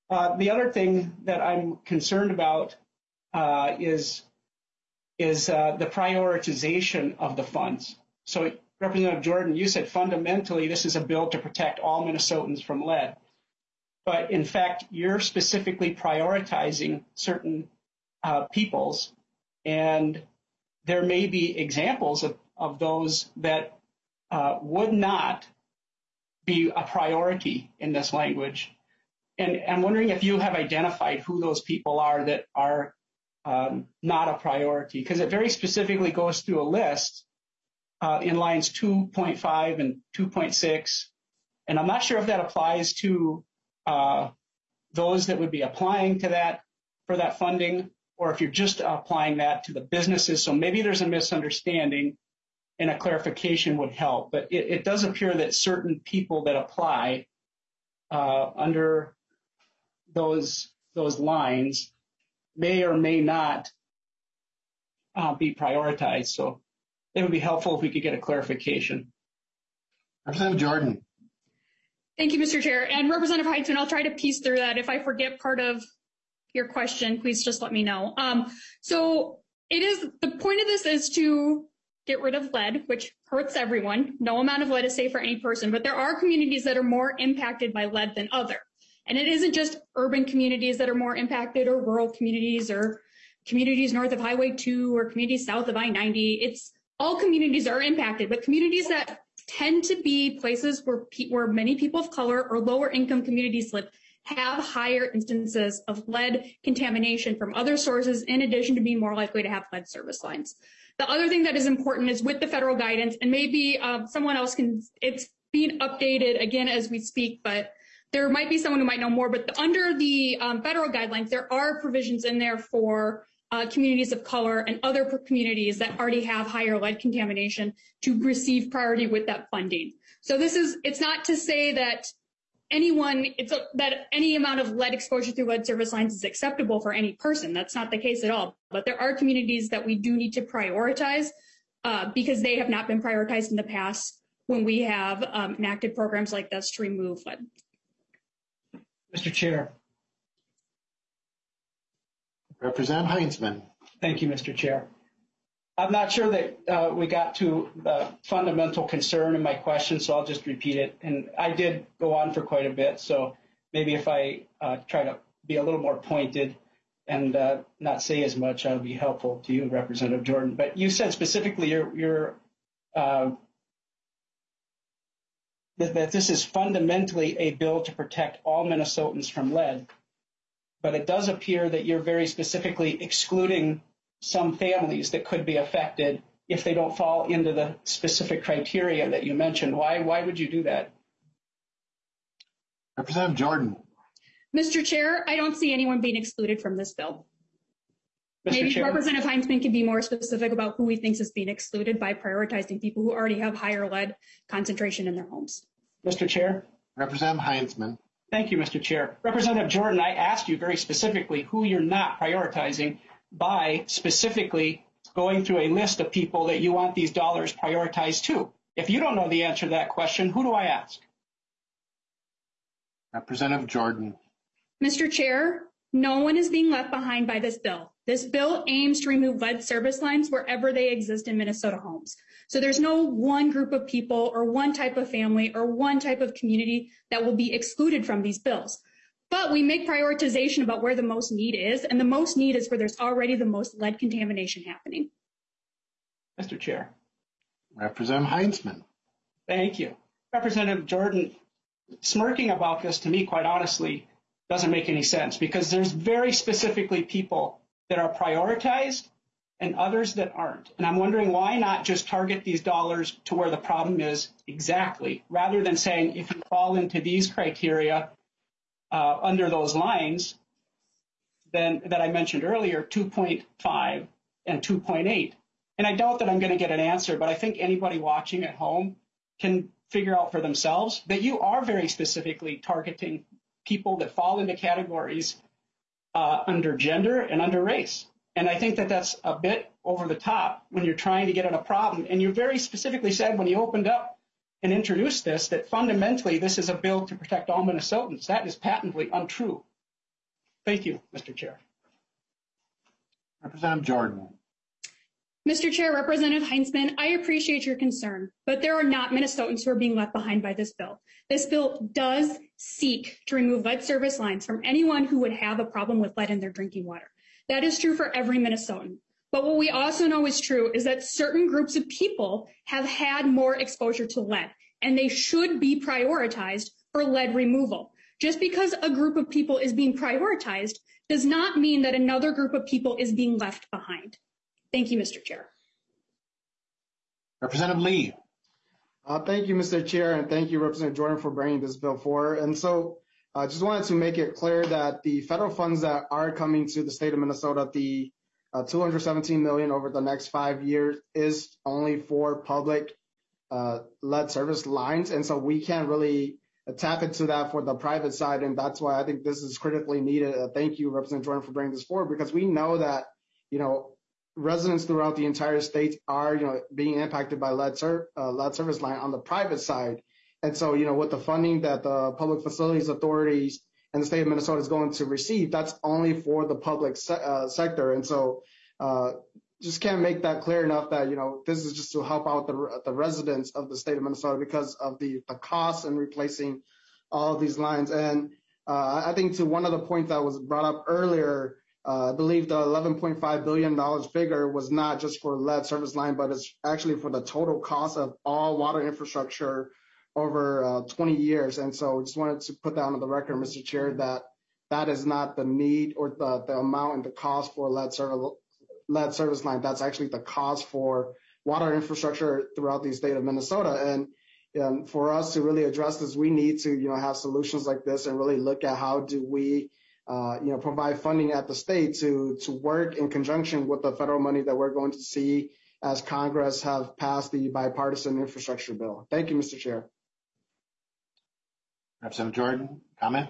Uh, the other thing that I'm concerned about uh, is, is uh, the prioritization of the funds. So Representative Jordan, you said fundamentally this is a bill to protect all Minnesotans from lead. But in fact, you're specifically prioritizing certain uh, peoples, and there may be examples of, of those that uh, would not be a priority in this language. And I'm wondering if you have identified who those people are that are um, not a priority, because it very specifically goes through a list uh, in lines two point five and two point six. And I'm not sure if that applies to uh, those that would be applying to that for that funding, or if you're just applying that to the businesses. So maybe there's a misunderstanding and a clarification would help. But it, it does appear that certain people that apply uh, under those those lines may or may not uh, be prioritized. So it would be helpful if we could get a clarification. Representative Jordan. Thank you, Mister Chair. And Representative Heitzman, I'll try to piece through that. If I forget part of your question, please just let me know. Um, so it is, the point of this is to get rid of lead, which hurts everyone. No amount of lead is safe for any person, but there are communities that are more impacted by lead than other. And it isn't just urban communities that are more impacted, or rural communities, or communities north of Highway two, or communities south of I ninety. It's all communities are impacted, but communities that tend to be places where, pe where many people of color or lower income communities live have higher instances of lead contamination from other sources, in addition to being more likely to have lead service lines. The other thing that is important is with the federal guidance, and maybe um, someone else can, it's being updated again as we speak, but there might be someone who might know more, but the, under the um, federal guidelines, there are provisions in there for uh, communities of color and other communities that already have higher lead contamination to receive priority with that funding. So this is, it's not to say that anyone, it's a, that any amount of lead exposure through lead service lines is acceptable for any person. That's not the case at all. But there are communities that we do need to prioritize uh, because they have not been prioritized in the past when we have um, enacted programs like this to remove lead. Mister Chair. Representative Heitzman. Thank you, Mister Chair. I'm not sure that uh, we got to the fundamental concern in my question, so I'll just repeat it. And I did go on for quite a bit, so maybe if I uh, try to be a little more pointed and uh, not say as much, that would be helpful to you, Representative Jordan. But you said specifically you're, you're, uh, that, that this is fundamentally a bill to protect all Minnesotans from lead. But it does appear that you're very specifically excluding some families that could be affected if they don't fall into the specific criteria that you mentioned. Why, why would you do that? Representative Jordan. Mister Chair, I don't see anyone being excluded from this bill. Mister Maybe Chair? Representative Heitzman could be more specific about who he thinks is being excluded by prioritizing people who already have higher lead concentration in their homes. Mister Chair? Representative Heitzman. Thank you, Mister Chair. Representative Jordan, I asked you very specifically who you're not prioritizing by specifically going through a list of people that you want these dollars prioritized to. If you don't know the answer to that question, who do I ask? Representative Jordan. Mister Chair, no one is being left behind by this bill. This bill aims to remove lead service lines wherever they exist in Minnesota homes. So there's no one group of people or one type of family or one type of community that will be excluded from these bills. But we make prioritization about where the most need is, and the most need is where there's already the most lead contamination happening. Mister Chair. Representative Heitzman. Thank you. Representative Jordan, smirking about this to me, quite honestly, doesn't make any sense, because there's very specifically people that are prioritized and others that aren't. And I'm wondering, why not just target these dollars to where the problem is exactly, rather than saying if you fall into these criteria uh, under those lines, then that I mentioned earlier, two point five and two point eight. And I doubt that I'm going to get an answer, but I think anybody watching at home can figure out for themselves that you are very specifically targeting people that fall into categories uh, under gender and under race. And I think that that's a bit over the top when you're trying to get at a problem. And you very specifically said when you opened up and introduced this that fundamentally this is a bill to protect all Minnesotans. That is patently untrue. Thank you, Mister Chair. Representative Jordan. Mister Chair, Representative Heinzman, I appreciate your concern, but there are not Minnesotans who are being left behind by this bill. This bill does seek to remove lead service lines from anyone who would have a problem with lead in their drinking water. That is true for every Minnesotan. But what we also know is true is that certain groups of people have had more exposure to lead, and they should be prioritized for lead removal. Just because a group of people is being prioritized does not mean that another group of people is being left behind. Thank you, Mister Chair. Representative Lee. Uh, thank you, Mister Chair, and thank you, Representative Jordan, for bringing this bill forward. And so I uh, just wanted to make it clear that the federal funds that are coming to the state of Minnesota, the uh, two hundred seventeen million dollars over the next five years, is only for public uh, lead service lines. And so we can't really tap into that for the private side. And that's why I think this is critically needed. Uh, thank you, Representative Jordan, for bringing this forward, because we know that, you know, residents throughout the entire state are, you know, being impacted by lead, ser- uh, lead service line on the private side. And so, you know, with the funding that the public facilities authorities and the state of Minnesota is going to receive, that's only for the public se- uh, sector. And so, uh, just can't make that clear enough that, you know, this is just to help out the, the residents of the state of Minnesota because of the, the cost in replacing all of these lines. And uh, I think to one of the points that was brought up earlier, Uh, I believe the eleven point five billion dollars figure was not just for lead service line, but it's actually for the total cost of all water infrastructure over uh, twenty years. And so just wanted to put that on the record, Mister Chair, that that is not the need or the, the amount and the cost for lead, serv- lead service line. That's actually the cost for water infrastructure throughout the state of Minnesota. And um, for us to really address this, we need to, you know, have solutions like this and really look at how do we Uh, you know, provide funding at the state to to work in conjunction with the federal money that we're going to see as Congress have passed the bipartisan infrastructure bill. Thank you, Mister Chair. Representative Jordan, comment?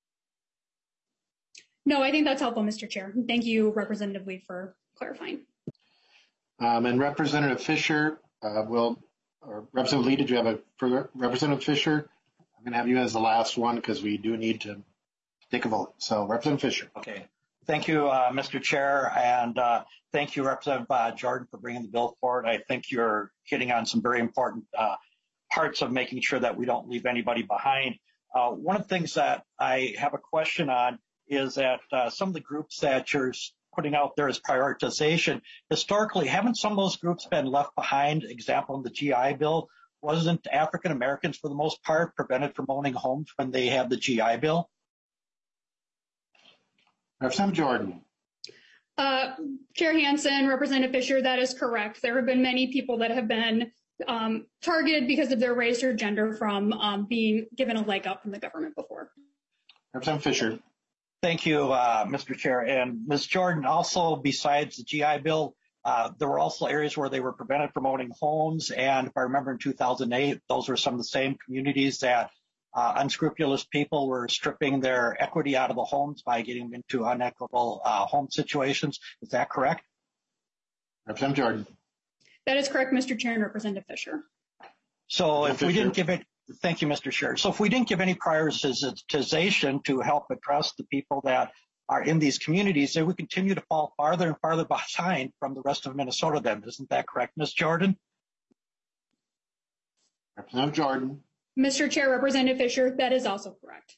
No, I think that's helpful, Mister Chair. Thank you, Representative Lee, for clarifying. Um, and Representative Fisher uh, will, or Representative Lee, did you have a further? Representative Fisher, I'm going to have you as the last one because we do need to take a vote. So, Representative Fisher. Okay. Thank you, uh, Mister Chair, and uh, thank you, Representative uh, Jordan, for bringing the bill forward. I think you're hitting on some very important uh, parts of making sure that we don't leave anybody behind. Uh, one of the things that I have a question on is that uh, some of the groups that you're putting out there as prioritization, historically, haven't some of those groups been left behind? Example, in the G I Bill, wasn't African Americans, for the most part, prevented from owning homes when they had the G I Bill? Representative Jordan. Uh, Chair Hansen, Representative Fisher, that is correct. There have been many people that have been um, targeted because of their race or gender from um, being given a leg up from the government before. Representative Fisher. Thank you, uh, Mister Chair. And Miz Jordan, also besides the G I Bill, uh, there were also areas where they were prevented from owning homes. And if I remember in two thousand eight, those were some of the same communities that Uh, unscrupulous people were stripping their equity out of the homes by getting them into unequitable uh, home situations. Is that correct? Representative Jordan. That is correct, Mister Chair and Representative Fisher. So if we didn't give it, thank you, Mister Chair. So if we didn't give any prioritization to help address the people that are in these communities, then we continue to fall farther and farther behind from the rest of Minnesota then. Isn't that correct, Miz Jordan? Representative Jordan. Mister Chair, Representative Fisher, that is also correct.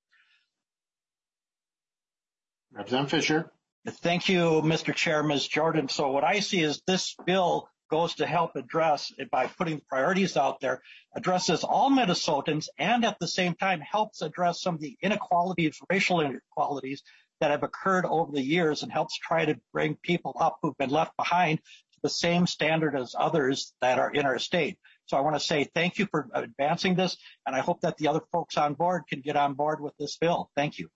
Representative Fisher. Thank you, Mister Chair, Miz Jordan. So what I see is this bill goes to help address, by putting priorities out there, addresses all Minnesotans and at the same time helps address some of the inequalities, racial inequalities that have occurred over the years and helps try to bring people up who've been left behind to the same standard as others that are in our state. So I want to say thank you for advancing this, and I hope that the other folks on board can get on board with this bill. Thank you.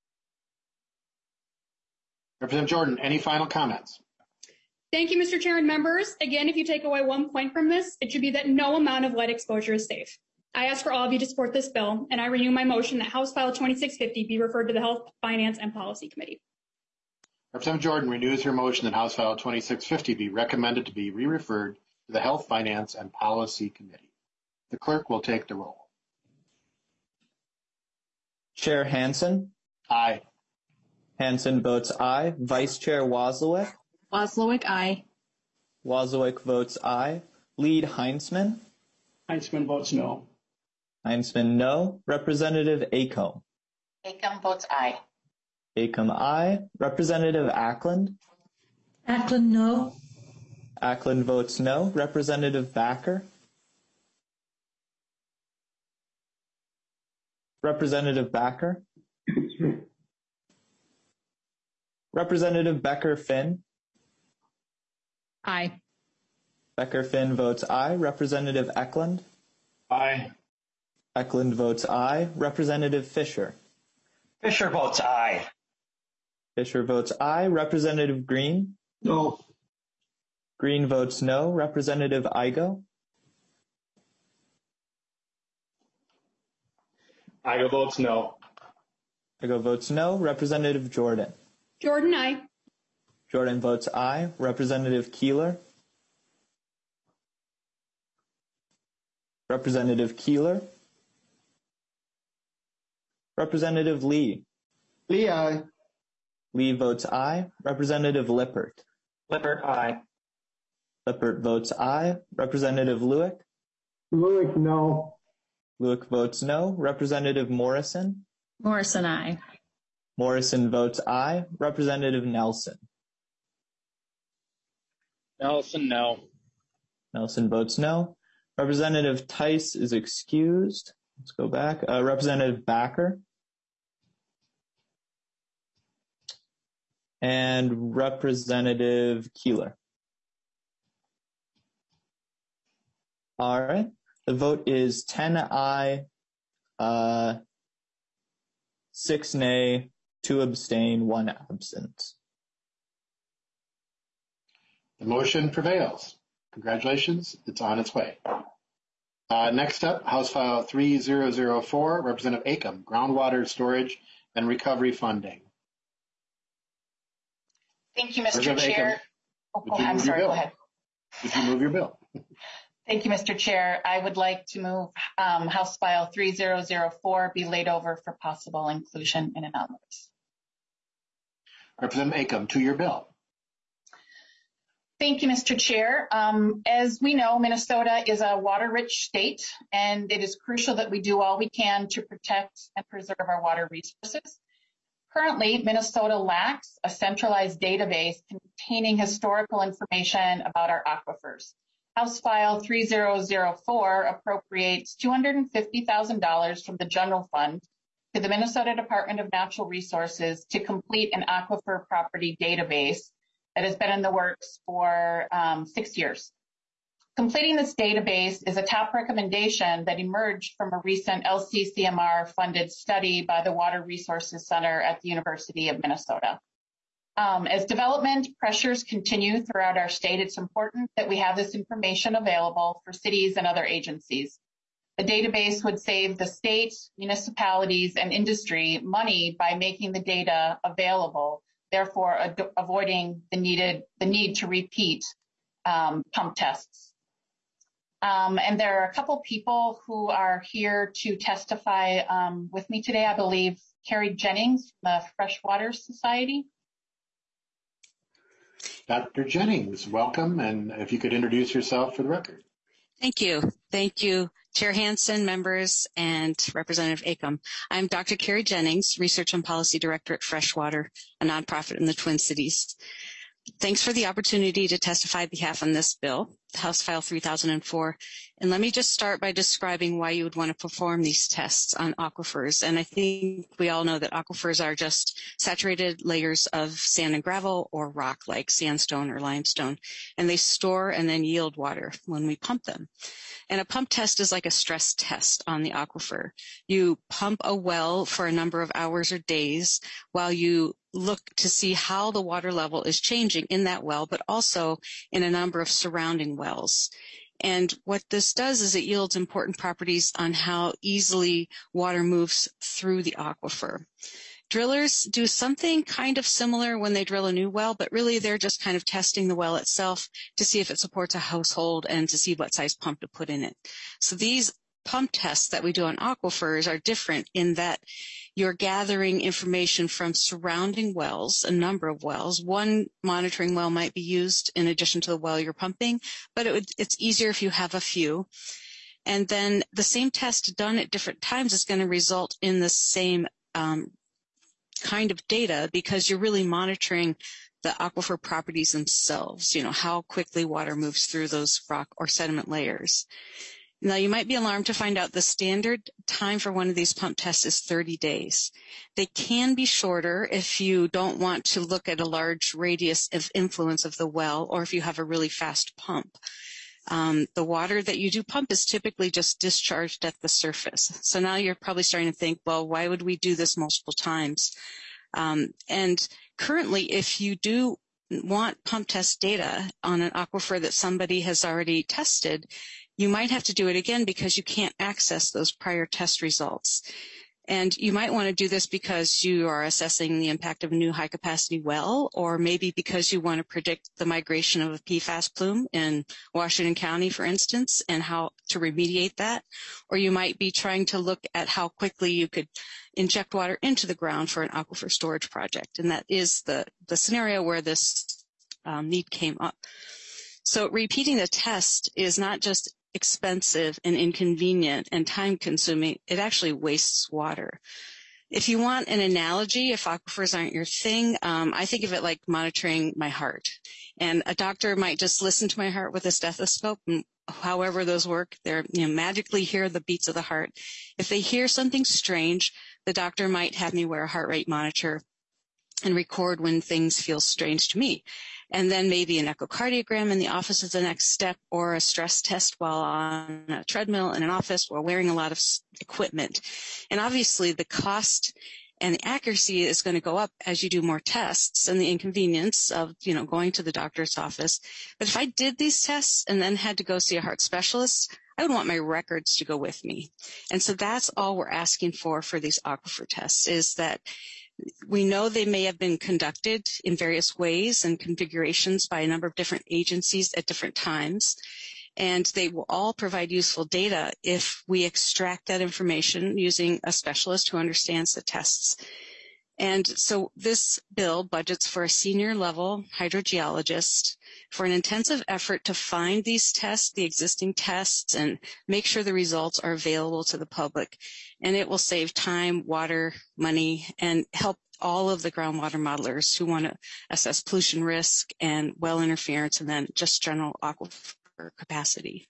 Representative Jordan, any final comments? Thank you, Mister Chair and members. Again, if you take away one point from this, it should be that no amount of lead exposure is safe. I ask for all of you to support this bill, and I renew my motion that House File twenty-six fifty be referred to the Health, Finance, and Policy Committee. Representative Jordan renews her motion that House File twenty-six fifty be recommended to be re-referred to the Health, Finance, and Policy Committee. The clerk will take the roll. Chair Hansen? Aye. Hansen votes aye. Vice Chair Wozlowick. Wozlowick, aye. Wozlowick votes aye. Lead Heinzman. Heinzman votes no. Heinzman no. Representative Acomb. Acomb votes aye. Acomb aye. Representative Ackland. Ackland, no. Ackland votes no. Representative Backer. Representative Backer. Representative Becker-Finn. Aye. Becker-Finn votes aye. Representative Eklund. Aye. Eklund votes aye. Representative Fisher. Fisher votes aye. Fisher votes aye. Representative Green. No. Green votes no. Representative Igo. Igo votes no. Igo votes no. Representative Jordan. Jordan, aye. Jordan votes aye. Representative Keeler. Representative Keeler. Representative Lee. Lee, aye. Lee votes aye. Representative Lippert. Lippert, aye. Lippert votes aye. Representative Lewick. Lewick, no. Lewick votes no. Representative Morrison. Morrison, aye. Morrison votes aye. Representative Nelson. Nelson, no. Nelson votes no. Representative Tice is excused. Let's go back. Uh, Representative Backer. And Representative Keeler. All right. The vote is ten aye, uh, six nay, two abstain, one absent. The motion prevails. Congratulations. It's on its way. Uh, next up, House File three zero zero four, Representative Acomb, groundwater storage and recovery funding. Thank you, Mister Chair. Oh, Would you I'm move sorry, your go bill? ahead. Would you move your bill? Thank you, Mister Chair. I would like to move um, House File three zero zero four be laid over for possible inclusion in an omnibus. Representative Acomb, to your bill. Thank you, Mister Chair. Um, as we know, Minnesota is a water-rich state, and it is crucial that we do all we can to protect and preserve our water resources. Currently, Minnesota lacks a centralized database containing historical information about our aquifers. House File three zero zero four appropriates two hundred fifty thousand dollars from the general fund to the Minnesota Department of Natural Resources to complete an aquifer property database that has been in the works for um, six years. Completing this database is a top recommendation that emerged from a recent L C C M R-funded study by the Water Resources Center at the University of Minnesota. Um, as development pressures continue throughout our state, it's important that we have this information available for cities and other agencies. The database would save the state, municipalities, and industry money by making the data available, therefore ad- avoiding the needed the need to repeat um, pump tests. Um, and there are a couple people who are here to testify um, with me today. I believe Carrie Jennings from the Freshwater Society. Doctor Jennings, welcome, and if you could introduce yourself for the record. Thank you. Thank you, Chair Hansen, members, and Representative Acomb. I'm Doctor Carrie Jennings, Research and Policy Director at Freshwater, a nonprofit in the Twin Cities. Thanks for the opportunity to testify on behalf on this bill, House File three thousand four. And let me just start by describing why you would want to perform these tests on aquifers. And I think we all know that aquifers are just saturated layers of sand and gravel or rock like sandstone or limestone, and they store and then yield water when we pump them. And a pump test is like a stress test on the aquifer. You pump a well for a number of hours or days while you look to see how the water level is changing in that well, but also in a number of surrounding wells. And what this does is it yields important properties on how easily water moves through the aquifer. Drillers do something kind of similar when they drill a new well, but really they're just kind of testing the well itself to see if it supports a household and to see what size pump to put in it. So these pump tests that we do on aquifers are different in that you're gathering information from surrounding wells, a number of wells. One monitoring well might be used in addition to the well you're pumping, but it would, it's easier if you have a few. And then the same test done at different times is going to result in the same um, kind of data because you're really monitoring the aquifer properties themselves, you know, how quickly water moves through those rock or sediment layers. Now, you might be alarmed to find out the standard time for one of these pump tests is thirty days. They can be shorter if you don't want to look at a large radius of influence of the well or if you have a really fast pump. Um, the water that you do pump is typically just discharged at the surface. So now you're probably starting to think, well, why would we do this multiple times? Um, and currently, if you do want pump test data on an aquifer that somebody has already tested, you might have to do it again because you can't access those prior test results. And you might want to do this because you are assessing the impact of a new high-capacity well, or maybe because you want to predict the migration of a P FAS plume in Washington County, for instance, and how to remediate that. Or you might be trying to look at how quickly you could inject water into the ground for an aquifer storage project. And that is the, the scenario where this um, need came up. So repeating the test is not just expensive and inconvenient and time-consuming, it actually wastes water. If you want an analogy, if aquifers aren't your thing, um, I think of it like monitoring my heart. And a doctor might just listen to my heart with a stethoscope, and however those work, they're, you know, magically hear the beats of the heart. If they hear something strange, the doctor might have me wear a heart rate monitor and record when things feel strange to me. And then maybe an echocardiogram in the office is the next step, or a stress test while on a treadmill in an office while wearing a lot of equipment. And obviously the cost and the accuracy is going to go up as you do more tests and the inconvenience of, you know, going to the doctor's office. But if I did these tests and then had to go see a heart specialist, I would want my records to go with me. And so that's all we're asking for for these aquifer tests, is that we know they may have been conducted in various ways and configurations by a number of different agencies at different times, and they will all provide useful data if we extract that information using a specialist who understands the tests. And so this bill budgets for a senior level hydrogeologist for an intensive effort to find these tests, the existing tests, and make sure the results are available to the public. And it will save time, water, money, and help all of the groundwater modelers who want to assess pollution risk and well interference and then just general aquifer capacity.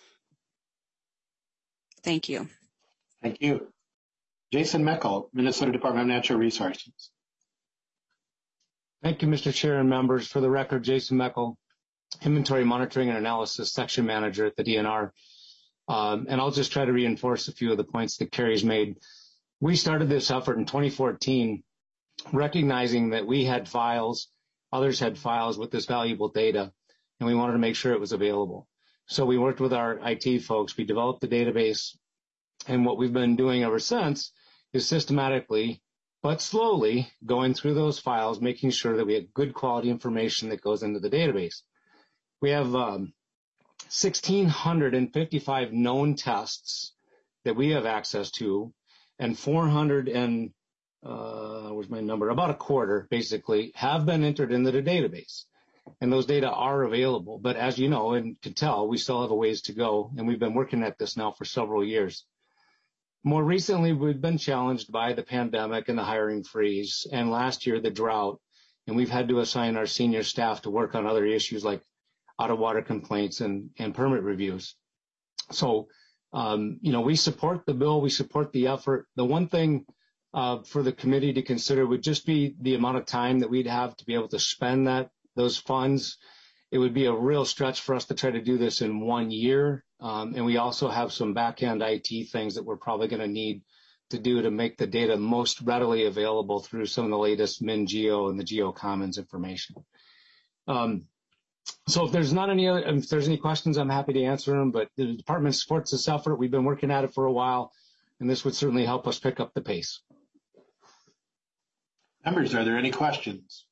Thank you. Thank you. Jason Meckel, Minnesota Department of Natural Resources. Thank you, Mister Chair and members. For the record, Jason Meckel, Inventory Monitoring and Analysis Section Manager at the D N R. Um, and I'll just try to reinforce a few of the points that Carrie's made. We started this effort in twenty fourteen, recognizing that we had files, others had files with this valuable data, and we wanted to make sure it was available. So we worked with our I T folks. We developed the database, and what we've been doing ever since is systematically but slowly going through those files, making sure that we have good quality information that goes into the database. We have um, one thousand six hundred fifty-five known tests that we have access to, and four hundred and, uh, where's my number, about a quarter, basically, have been entered into the database. And those data are available. But as you know and can tell, we still have a ways to go, and we've been working at this now for several years. More recently, we've been challenged by the pandemic and the hiring freeze, and last year the drought, and we've had to assign our senior staff to work on other issues like out-of-water complaints and, and permit reviews. So, um, you know, we support the bill, we support the effort. The one thing uh, for the committee to consider would just be the amount of time that we'd have to be able to spend that those funds. It would be a real stretch for us to try to do this in one year. Um, and we also have some back-end I T things that we're probably going to need to do to make the data most readily available through some of the latest MinGeo and the GeoCommons information. Um, so if there's not any other, if there's any questions, I'm happy to answer them, but the department supports this effort. We've been working at it for a while, and this would certainly help us pick up the pace. Members, are there any questions?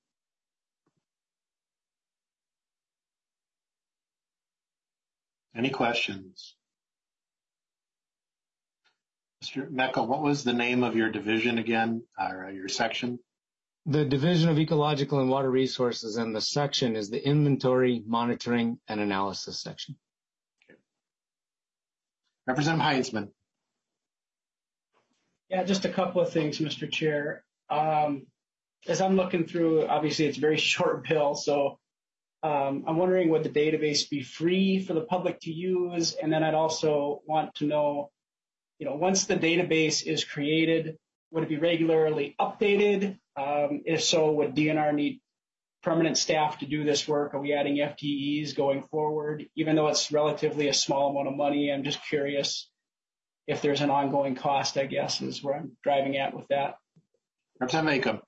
Any questions? Mister Meckel, what was the name of your division again, or your section? The Division of Ecological and Water Resources, and the section is the Inventory, Monitoring, and Analysis section. Okay. Representative Heinzman. Yeah, just a couple of things, Mister Chair. Um, as I'm looking through, obviously it's a very short bill, so um, I'm wondering, would the database be free for the public to use? And then I'd also want to know, you know, once the database is created, would it be regularly updated? Um, if so, would D N R need permanent staff to do this work? Are we adding F T Es going forward? Even though it's relatively a small amount of money, I'm just curious if there's an ongoing cost, I guess, is where I'm driving at with that. Representative Acom.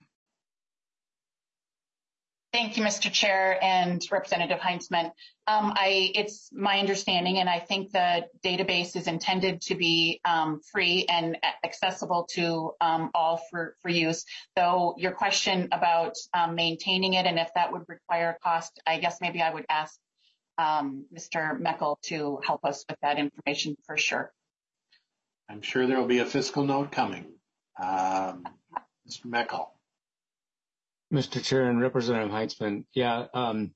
Thank you, Mister Chair and Representative Heinzman. Um, I, it's my understanding, and I think the database is intended to be um, free and accessible to um, all for, for use. Though your question about um, maintaining it and if that would require cost, I guess maybe I would ask um, Mister Meckel to help us with that information for sure. I'm sure there will be a fiscal note coming. Um, Mister Meckel. Mister Chair and Representative Heitzman, yeah, um,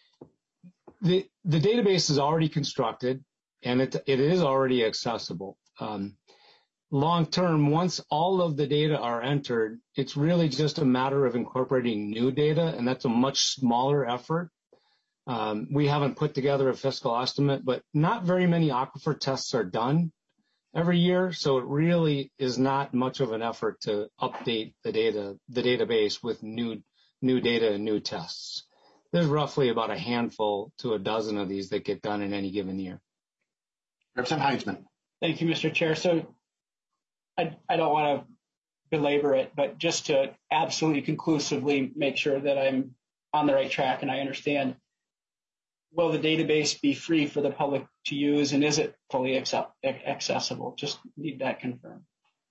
the the database is already constructed and it it is already accessible. Um, long term, once all of the data are entered, it's really just a matter of incorporating new data, and that's a much smaller effort. Um, we haven't put together a fiscal estimate, but not very many aquifer tests are done every year, so it really is not much of an effort to update the data, the database with new new data and new tests. There's roughly about a handful to a dozen of these that get done in any given year. Representative Heinzman. Thank you, Mister Chair. So I, I don't want to belabor it, but just to absolutely conclusively make sure that I'm on the right track and I understand, will the database be free for the public to use, and is it fully accept, accessible? Just need that confirmed.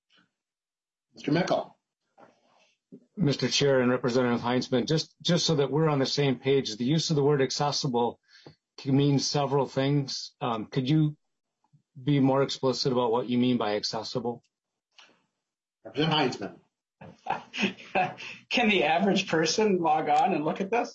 Mister Meckel. Mister Chair and Representative Heinzman, just, just so that we're on the same page, the use of the word accessible can mean several things. Um, could you be more explicit about what you mean by accessible? Representative Heinzman. Can the average person log on and look at this?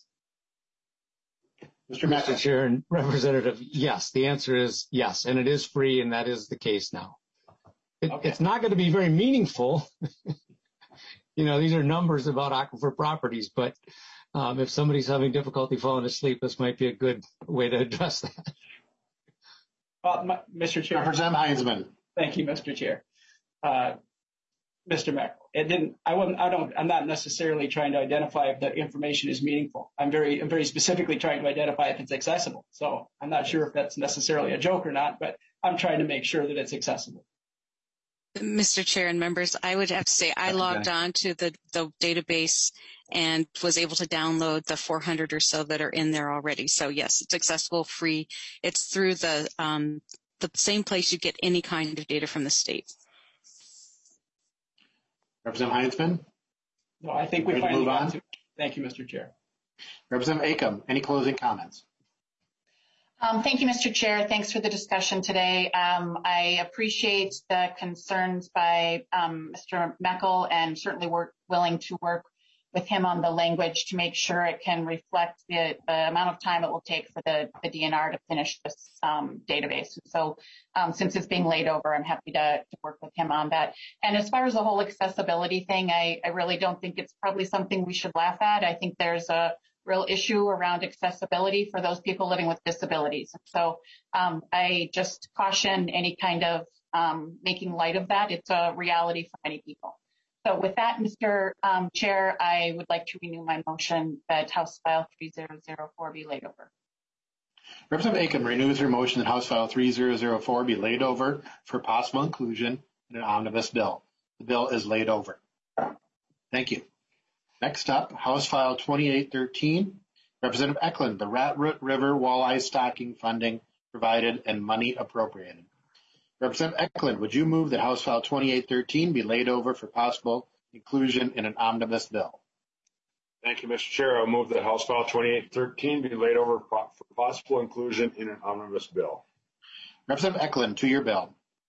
Mister Mister Chair and Representative, yes, the answer is yes, and it is free, and that is the case now. It, okay. It's not going to be very meaningful. You know, these are numbers about aquifer properties, but um, if somebody's having difficulty falling asleep, this might be a good way to address that. Well, my, Mister Chair. Representative Heinzman. Thank you, Mister Chair. Uh, Mister Meckel, it didn't. I wouldn't. I don't. I'm not necessarily trying to identify if the information is meaningful. I'm very, I'm very specifically trying to identify if it's accessible. So I'm not sure if that's necessarily a joke or not, but I'm trying to make sure that it's accessible. Mister Chair and members, I would have to say I logged on to the, the database and was able to download the four hundred or so that are in there already. So yes, it's accessible, free. It's through the um, the same place you get any kind of data from the state. Representative Heinzman? No, I think we finally got to. Thank you, Mister Chair. Representative Acom, any closing comments? Um, thank you, Mister Chair. Thanks for the discussion today. Um, I appreciate the concerns by um, Mister Meckel, and certainly we're willing to work with him on the language to make sure it can reflect the, the amount of time it will take for the, the D N R to finish this um, database. So um, since it's being laid over, I'm happy to, to work with him on that. And as far as the whole accessibility thing, I, I really don't think it's probably something we should laugh at. I think there's a real issue around accessibility for those people living with disabilities. So um, I just caution any kind of um, making light of that. It's a reality for many people. So with that, Mister Um, Chair, I would like to renew my motion that House File three thousand four be laid over. Representative Acom renews her motion that House File three thousand four be laid over for possible inclusion in an omnibus bill. The bill is laid over. Thank you. Next up, House File twenty-eight thirteen, Representative Eklund, the Rat Root River walleye stocking funding provided and money appropriated. Representative Eklund, would you move that House File twenty-eight thirteen be laid over for possible inclusion in an omnibus bill? Thank you, Mister Chair. I'll move that House File twenty-eight thirteen be laid over for possible inclusion in an omnibus bill. Representative Eklund, to your bill.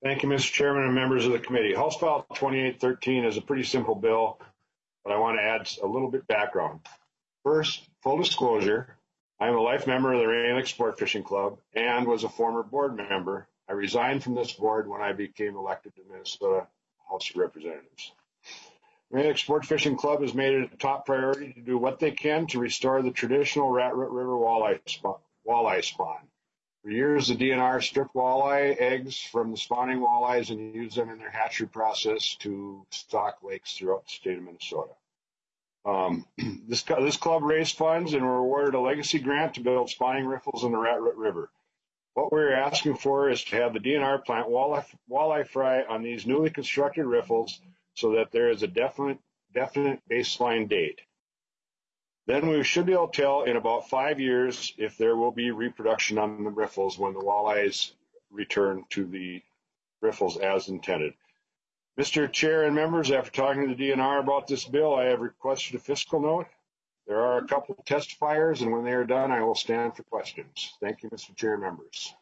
Thank you, Mister Chairman and members of the committee. House File twenty-eight thirteen is a pretty simple bill, but I want to add a little bit background. First, full disclosure, I am a life member of the Rainy Lake Sport Fishing Club and was a former board member. I resigned from this board when I became elected to Minnesota House of Representatives. Rainy Lake Sport Fishing Club has made it a top priority to do what they can to restore the traditional Rat Root River walleye spawn. Walleye spawn. For years, the D N R stripped walleye eggs from the spawning walleyes and used them in their hatchery process to stock lakes throughout the state of Minnesota. Um, this, this club raised funds and were awarded a legacy grant to build spawning riffles in the Rat Root River. What we're asking for is to have the D N R plant walleye, walleye fry on these newly constructed riffles so that there is a definite, definite baseline date. Then we should be able to tell in about five years if there will be reproduction on the riffles when the walleyes return to the riffles as intended. Mister Chair and members, after talking to the D N R about this bill, I have requested a fiscal note. There are a couple of testifiers, and when they are done, I will stand for questions. Thank you, Mister Chair and members.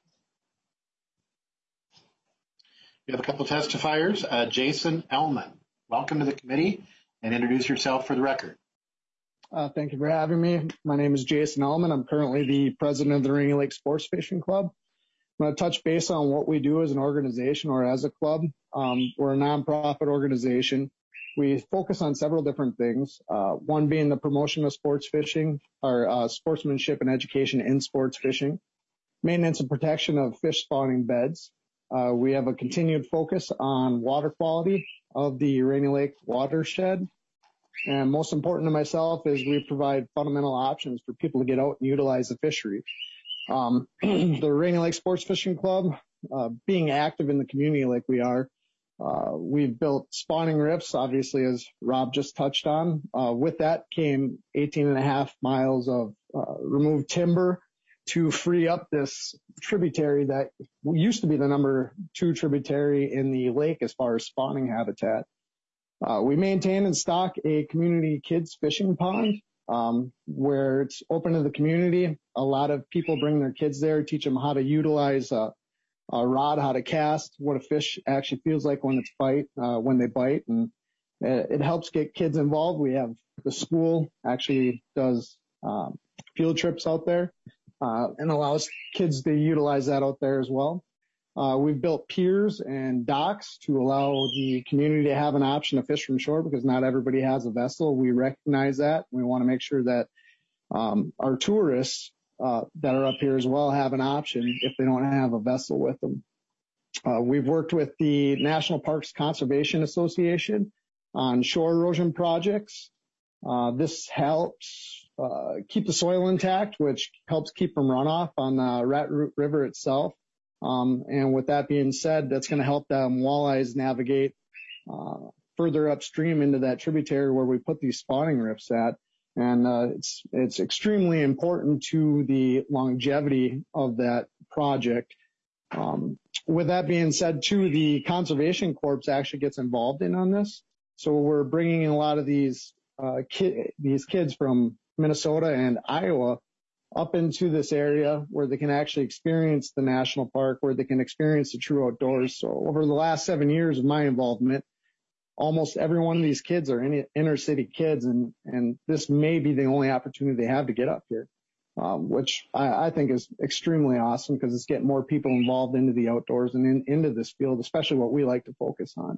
We have a couple of testifiers. Uh, Jason Ellman, welcome to the committee, and introduce yourself for the record. Uh, thank you for having me. My name is Jason Ellman. I'm currently the president of the Rainy Lake Sports Fishing Club. I'm going to touch base on what we do as an organization or as a club. Um, we're a nonprofit organization. We focus on several different things, uh, one being the promotion of sports fishing, or uh, sportsmanship and education in sports fishing, maintenance and protection of fish spawning beds. Uh, we have a continued focus on water quality of the Rainy Lake watershed. And most important to myself is we provide fundamental options for people to get out and utilize the fishery. Um, the Rainy Lake Sports Fishing Club, uh, being active in the community like we are, uh, we've built spawning riffs, obviously, as Rob just touched on. Uh, with that came eighteen and a half miles of uh, removed timber to free up this tributary that used to be the number two tributary in the lake as far as spawning habitat. Uh, we maintain and stock a community kids fishing pond, um, where it's open to the community. A lot of people bring their kids there, teach them how to utilize a, a rod, how to cast, what a fish actually feels like when it's bite, uh, when they bite. And it, it helps get kids involved. We have the school actually does, um, field trips out there, uh, and allows kids to utilize that out there as well. Uh, we've built piers and docks to allow the community to have an option to fish from shore because not everybody has a vessel. We recognize that. We want to make sure that um, our tourists uh, that are up here as well have an option if they don't have a vessel with them. Uh, we've worked with the National Parks Conservation Association on shore erosion projects. Uh, this helps uh, keep the soil intact, which helps keep from runoff on the Rat Root River itself. Um, and with that being said, that's going to help them walleyes navigate uh, further upstream into that tributary where we put these spawning riffs at. And uh, it's it's extremely important to the longevity of that project. Um, with that being said, too, the Conservation Corps actually gets involved in on this. So we're bringing in a lot of these uh, ki- these kids from Minnesota and Iowa up into this area where they can actually experience the national park, where they can experience the true outdoors. So over the last seven years of my involvement, almost every one of these kids are in inner city kids, and, and this may be the only opportunity they have to get up here, um, which I, I think is extremely awesome because it's getting more people involved into the outdoors and in, into this field, especially what we like to focus on.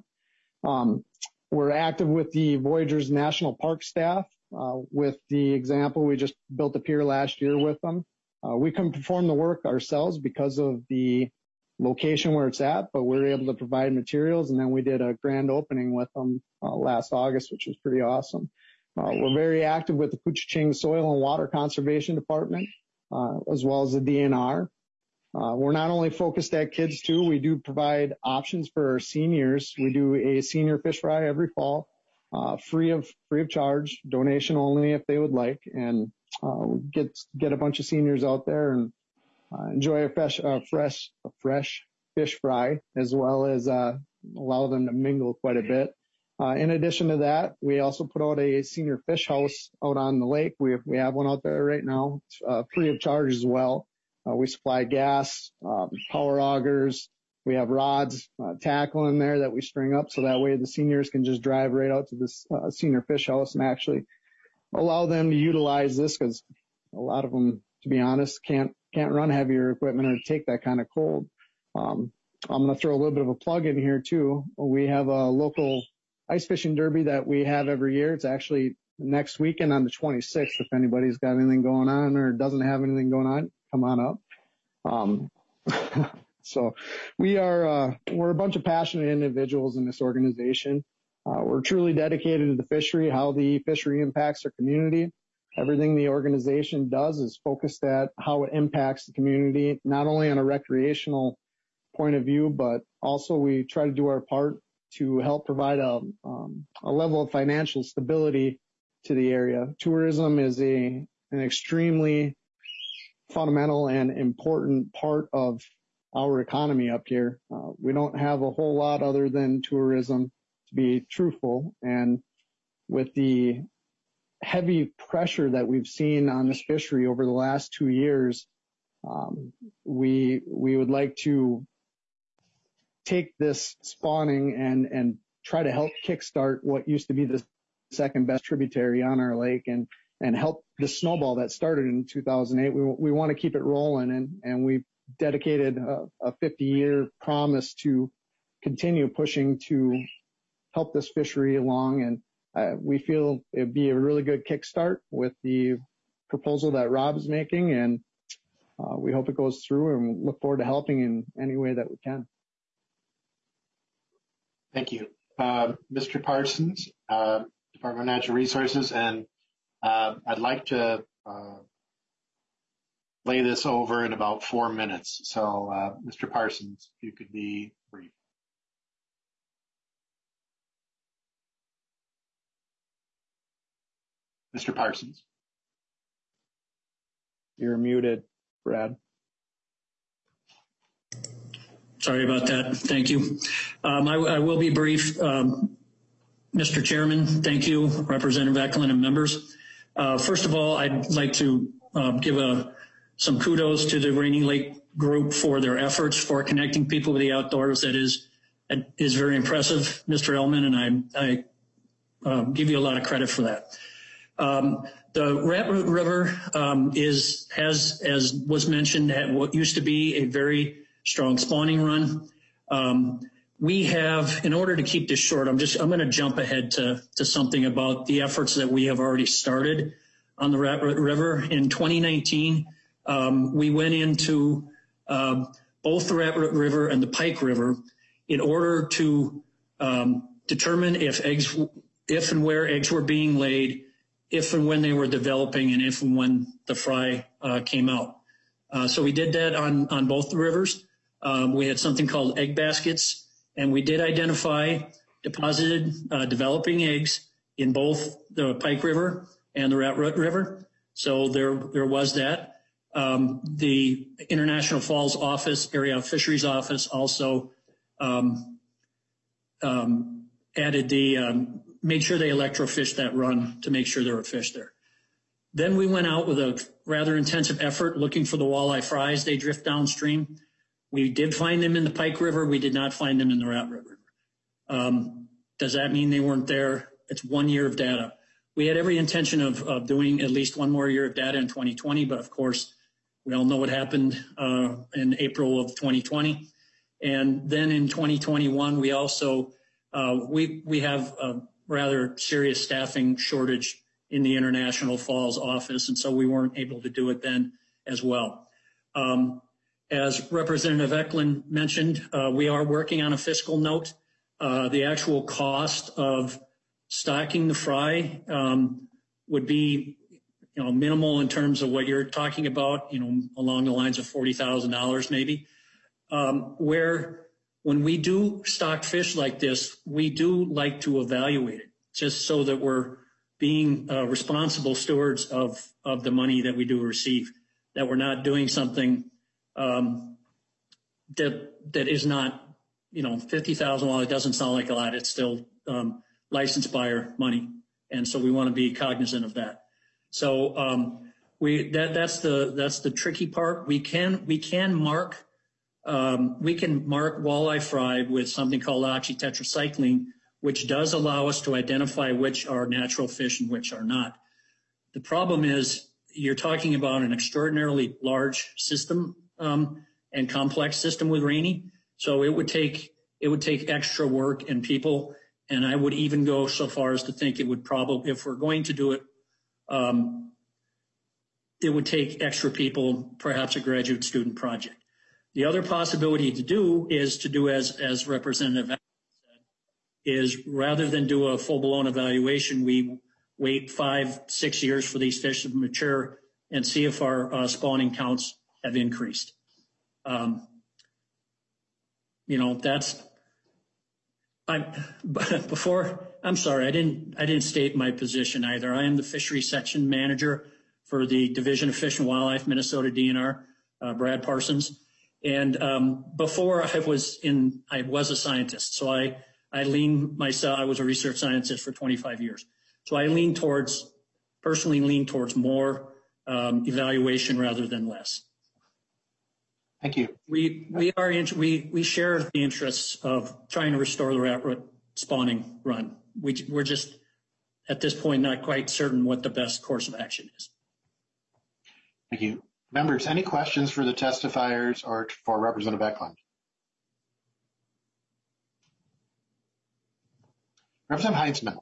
Um, we're active with the Voyageurs National Park staff. Uh, with the example, we just built a pier last year with them. Uh, we couldn't perform the work ourselves because of the location where it's at, but we were able to provide materials, and then we did a grand opening with them uh, last August, which was pretty awesome. Uh, we're very active with the Koochiching Soil and Water Conservation Department, uh, as well as the D N R. Uh, we're not only focused at kids, too. We do provide options for our seniors. We do a senior fish fry every fall. Uh, free of free of charge, donation only if they would like, and uh, get get a bunch of seniors out there and uh, enjoy a fresh, uh, fresh, a fresh fish fry, as well as uh, allow them to mingle quite a bit. Uh, in addition to that, we also put out a senior fish house out on the lake. We we have one out there right now, uh, free of charge as well. Uh, we supply gas, um, power augers, we have rods, uh, tackle in there that we string up so that way the seniors can just drive right out to this uh, senior fish house and actually allow them to utilize this, because a lot of them, to be honest, can't can't run heavier equipment or take that kind of cold. Um, I'm going to throw a little bit of a plug in here too. We have a local ice fishing derby that we have every year. It's actually next weekend on the twenty-sixth. If anybody's got anything going on or doesn't have anything going on, come on up. Um, so we are, uh, we're a bunch of passionate individuals in this organization. Uh, we're truly dedicated to the fishery, how the fishery impacts our community. Everything the organization does is focused at how it impacts the community, not only on a recreational point of view, but also we try to do our part to help provide a, um, a level of financial stability to the area. Tourism is a an extremely fundamental and important part of our economy up here. Uh, we don't have a whole lot other than tourism, to be truthful. And with the heavy pressure that we've seen on this fishery over the last two years, um, we we would like to take this spawning and and try to help kickstart what used to be the second best tributary on our lake, and and help the snowball that started in two thousand eight. We we want to keep it rolling, and and we've dedicated a, a fifty year promise to continue pushing to help this fishery along. And uh, we feel it'd be a really good kickstart with the proposal that Rob is making, and uh, we hope it goes through, and we look forward to helping in any way that we can. Thank you. Uh, Mister Parsons, uh, Department of Natural Resources, and uh, I'd like to uh, lay this over in about four minutes. So, uh, Mister Parsons, if you could be brief. Mister Parsons. You're muted, Brad. Sorry about that. Thank you. Um, I, I will be brief. Um, Mister Chairman, thank you, Representative Eklund and members. Uh, first of all, I'd like to uh, give a, some kudos to the Rainy Lake group for their efforts for connecting people with the outdoors. That is, that is very impressive, Mister Ellman, and I, I uh, give you a lot of credit for that. Um, the Rat River um, is, has, as was mentioned, at what used to be a very strong spawning run. Um, we have, in order to keep this short, I'm just, I'm going to jump ahead to, to something about the efforts that we have already started on the Rat River. In twenty nineteen, um, we went into um, both the Rat River and the Pike River in order to um, determine if eggs, if and where eggs were being laid, if and when they were developing, and if and when the fry uh, came out. Uh, so we did that on, on both the rivers. Um, we had something called egg baskets, and we did identify deposited uh, developing eggs in both the Pike River and the Rat River. So there, there was that. Um, the International Falls Office, Area Fisheries Office, also um, um, added the, um, made sure they electrofished that run to make sure there were fish there. Then we went out with a rather intensive effort looking for the walleye fries. They drift downstream. We did find them in the Pike River. We did not find them in the Rat River. Um, does that mean they weren't there? It's one year of data. We had every intention of, of doing at least one more year of data in twenty twenty, but of course, we all know what happened uh, in April of twenty twenty. And then in twenty twenty-one, we also, uh, we, we have a rather serious staffing shortage in the International Falls office, and so we weren't able to do it then as well. Um, as Representative Eklund mentioned, uh, we are working on a fiscal note. Uh, the actual cost of stocking the fry um, would be, you know, minimal in terms of what you're talking about, you know, along the lines of forty thousand dollars maybe. Um, where when we do stock fish like this, we do like to evaluate it just so that we're being uh, responsible stewards of, of the money that we do receive, that we're not doing something um, that that is not, you know, fifty thousand dollars, while it doesn't sound like a lot, it's still um, licensed buyer money. And so we want to be cognizant of that. So um, we that that's the that's the tricky part. We can we can mark um, we can mark walleye fry with something called oxytetracycline, which does allow us to identify which are natural fish and which are not. The problem is you're talking about an extraordinarily large system um, and complex system with Rainy, so it would take it would take extra work and people, and I would even go so far as to think it would probably, if we're going to do it, um, it would take extra people, perhaps a graduate student project. The other possibility to do is to do as as Representative said, is rather than do a full-blown evaluation, we wait five, six years for these fish to mature and see if our uh, spawning counts have increased. Um, you know, that's, I, before, I'm sorry, I didn't, I didn't state my position either. I am the fishery section manager for the Division of Fish and Wildlife, Minnesota D N R, uh, Brad Parsons. And um, before I was in, I was a scientist. So I, I lean myself, I was a research scientist for twenty-five years. So I lean towards, personally lean towards more um, evaluation rather than less. Thank you. We we are we we share the interests of trying to restore the rat spawning run. We we're just at this point not quite certain what the best course of action is. Thank you, members. Any questions for the testifiers or for Representative Eklund? Representative Heinzman.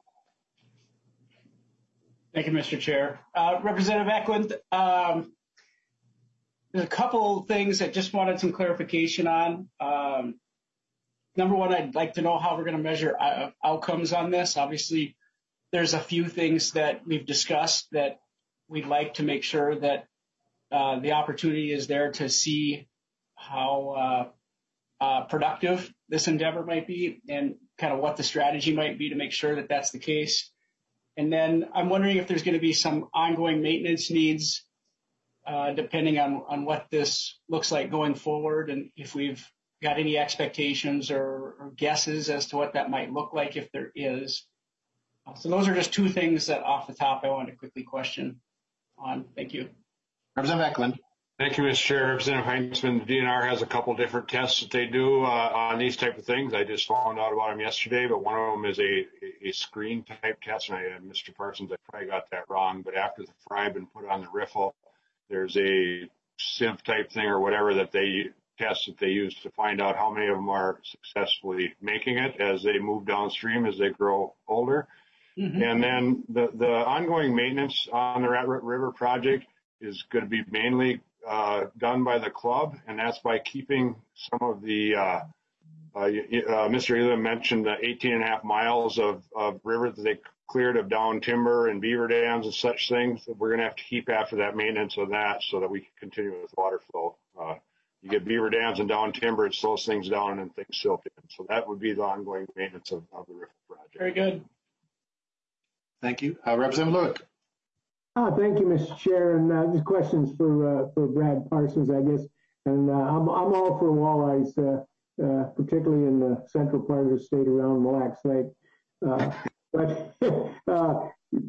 Thank you, Mister Chair. Uh, Representative Eklund, um, there's a couple things that just wanted some clarification on. Um, number one, I'd like to know how we're going to measure uh, outcomes on this. Obviously, there's a few things that we've discussed that we'd like to make sure that uh, the opportunity is there to see how uh, uh, productive this endeavor might be and kind of what the strategy might be to make sure that that's the case. And then I'm wondering if there's going to be some ongoing maintenance needs uh, depending on, on what this looks like going forward, and if we've got any expectations or, or guesses as to what that might look like if there is. Uh, so those are just two things that off the top I wanted to quickly question on. Thank you. Representative Eklund. Thank you, Mister Chair. Representative Heinzman, the D N R has a couple different tests that they do uh, on these type of things. I just found out about them yesterday, but one of them is a, a screen type test, and I, Mister Parsons, I probably got that wrong, but after the fry had been put on the riffle, there's a sieve type thing or whatever that they test that they use to find out how many of them are successfully making it as they move downstream as they grow older. Mm-hmm. And then the, the ongoing maintenance on the Rat River project is going to be mainly Uh, done by the club, and that's by keeping some of the, uh, uh, uh, Mister Elam mentioned the eighteen and a half miles of, of river that they cleared of down timber and beaver dams and such things. We're going to have to keep after that maintenance of that so that we can continue with water flow. Uh, you get beaver dams and down timber, it slows things down and things silt in. So that would be the ongoing maintenance of, of the river project. Very good. Thank you. Uh, Representative Lewick. Oh, thank you, Mister Chair. And uh, this question's for uh, for Brad Parsons, I guess. And uh, I'm I'm all for walleyes, uh, uh, particularly in the central part of the state around Mille Lacs Lake. Uh, but uh,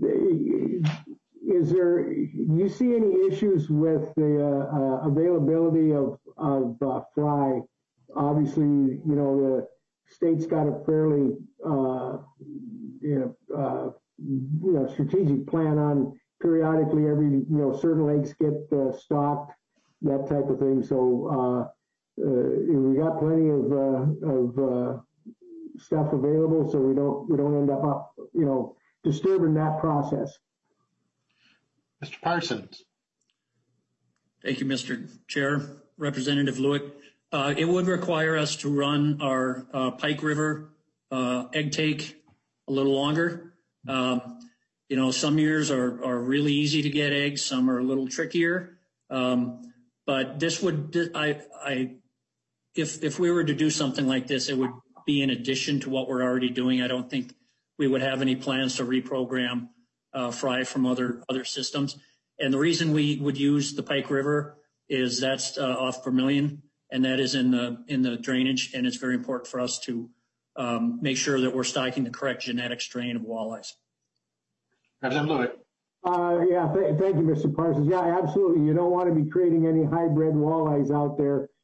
is there? Do you see any issues with the uh, uh, availability of of uh, fry? Obviously, you know the state's got a fairly uh, you know uh, you know strategic plan on. Periodically, every you know, certain lakes get uh, stocked, that type of thing. So uh, uh, we got plenty of uh, of uh, stuff available, so we don't we don't end up, up you know disturbing that process. Mister Parsons. Thank you, Mister Chair. Representative Lewick. Uh, it would require us to run our uh, Pike River uh, egg take a little longer. Um, You know, some years are, are really easy to get eggs. Some are a little trickier. Um, but this would, I, I, if, if we were to do something like this, it would be in addition to what we're already doing. I don't think we would have any plans to reprogram uh, fry from other, other systems. And the reason we would use the Pike River is that's uh, off Vermilion, and that is in the, in the drainage. And it's very important for us to um, make sure that we're stocking the correct genetic strain of walleyes. Representative Lewick. Uh, yeah, th thank you, Mister Parsons. Yeah, absolutely. You don't want to be creating any hybrid walleyes out there.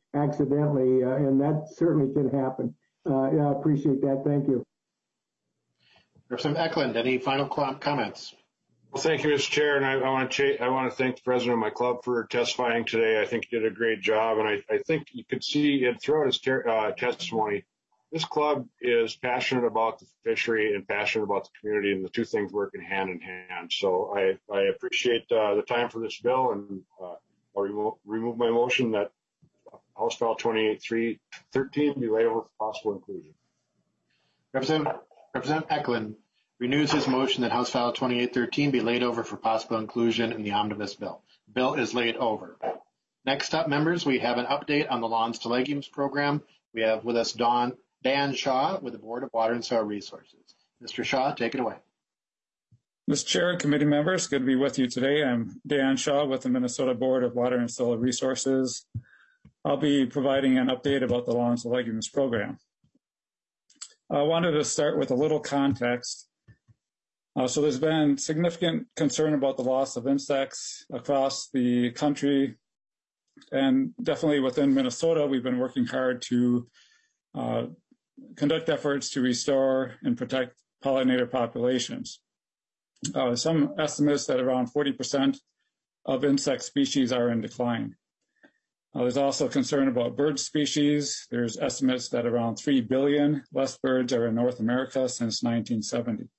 accidentally, uh, and that certainly can happen. Uh, yeah, I appreciate that. Thank you. Representative Eklund, any final comments? Well, thank you, Mister Chair, and I, I want to I want to thank the president of my club for testifying today. I think he did a great job, and I, I think you could see it throughout his ter- uh, testimony. This club is passionate about the fishery and passionate about the community, and the two things working hand in hand. So I, I appreciate uh, the time for this bill, and uh, I'll remo- remove my motion that House File twenty-eight three thirteen be laid over for possible inclusion. Representative, Representative Eklund renews his motion that House File twenty-eight thirteen be laid over for possible inclusion in the omnibus bill. The bill is laid over. Next up, members, we have an update on the Lawns to Legumes program. We have with us Don, Dan Shaw with the Board of Water and Soil Resources. Mister Shaw, take it away. Mister Chair, committee members, good to be with you today. I'm Dan Shaw with the Minnesota Board of Water and Soil Resources. I'll be providing an update about the Lawns to Legumes program. I wanted to start with a little context. Uh, so there's been significant concern about the loss of insects across the country, and definitely within Minnesota, we've been working hard to uh, conduct efforts to restore and protect pollinator populations. Uh, some estimates that around forty percent of insect species are in decline. Uh, there's also concern about bird species. There's estimates that around three billion less birds are in North America since nineteen seventy.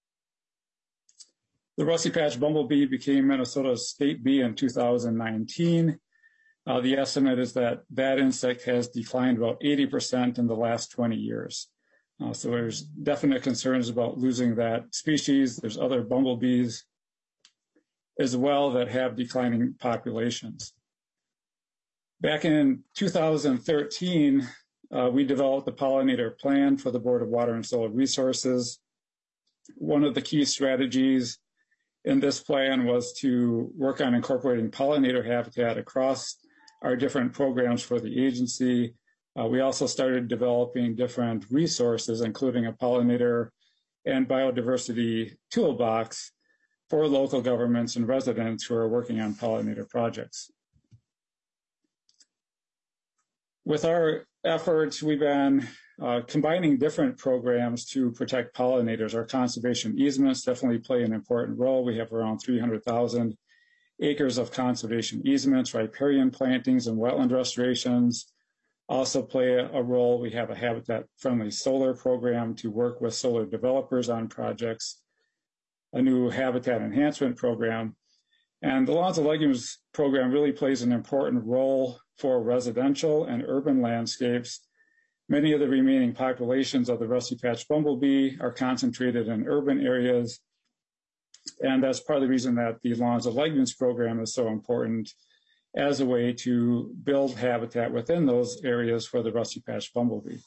The Rusty Patch Bumblebee became Minnesota's state bee in two thousand nineteen. Uh, the estimate is that that insect has declined about eighty percent in the last twenty years. Uh, so there's definite concerns about losing that species. There's other bumblebees as well that have declining populations. Back in two thousand thirteen, uh, we developed a pollinator plan for the Board of Water and Soil Resources. One of the key strategies in this plan was to work on incorporating pollinator habitat across our different programs for the agency. Uh, we also started developing different resources, including a pollinator and biodiversity toolbox for local governments and residents who are working on pollinator projects. With our efforts, we've been uh, combining different programs to protect pollinators. Our conservation easements definitely play an important role. We have around three hundred thousand acres of conservation easements, riparian plantings and wetland restorations also play a role. We have a habitat-friendly solar program to work with solar developers on projects, a new habitat enhancement program, and the Lawns to Legumes program really plays an important role for residential and urban landscapes. Many of the remaining populations of the Rusty Patch Bumblebee are concentrated in urban areas, and that's part of the reason that the Lawns to Legumes program is so important as a way to build habitat within those areas for the Rusty Patch Bumblebee.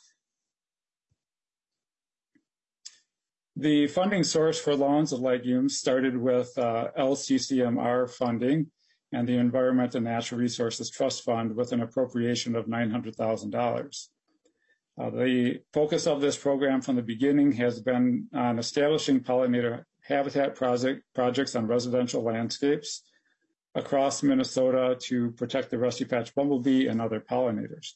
The funding source for Lawns to Legumes started with uh, L C C M R funding and the Environment and Natural Resources Trust Fund with an appropriation of nine hundred thousand dollars. Uh, the focus of this program from the beginning has been on establishing pollinator habitat project, projects on residential landscapes across Minnesota to protect the Rusty Patch Bumblebee and other pollinators.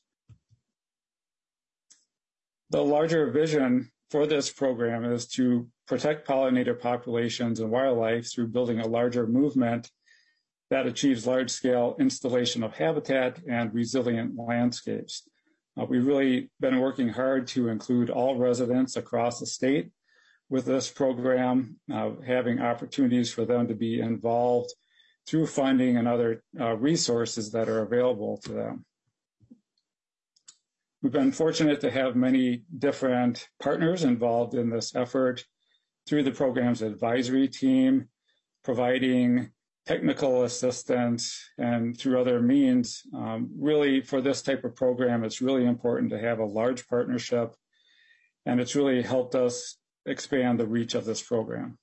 The larger vision for this program is to protect pollinator populations and wildlife through building a larger movement that achieves large-scale installation of habitat and resilient landscapes. Uh, we've really been working hard to include all residents across the state with this program, uh, having opportunities for them to be involved through funding and other uh, resources that are available to them. We've been fortunate to have many different partners involved in this effort through the program's advisory team, providing technical assistance, and through other means. Um, really, for this type of program, it's really important to have a large partnership, and it's really helped us expand the reach of this program.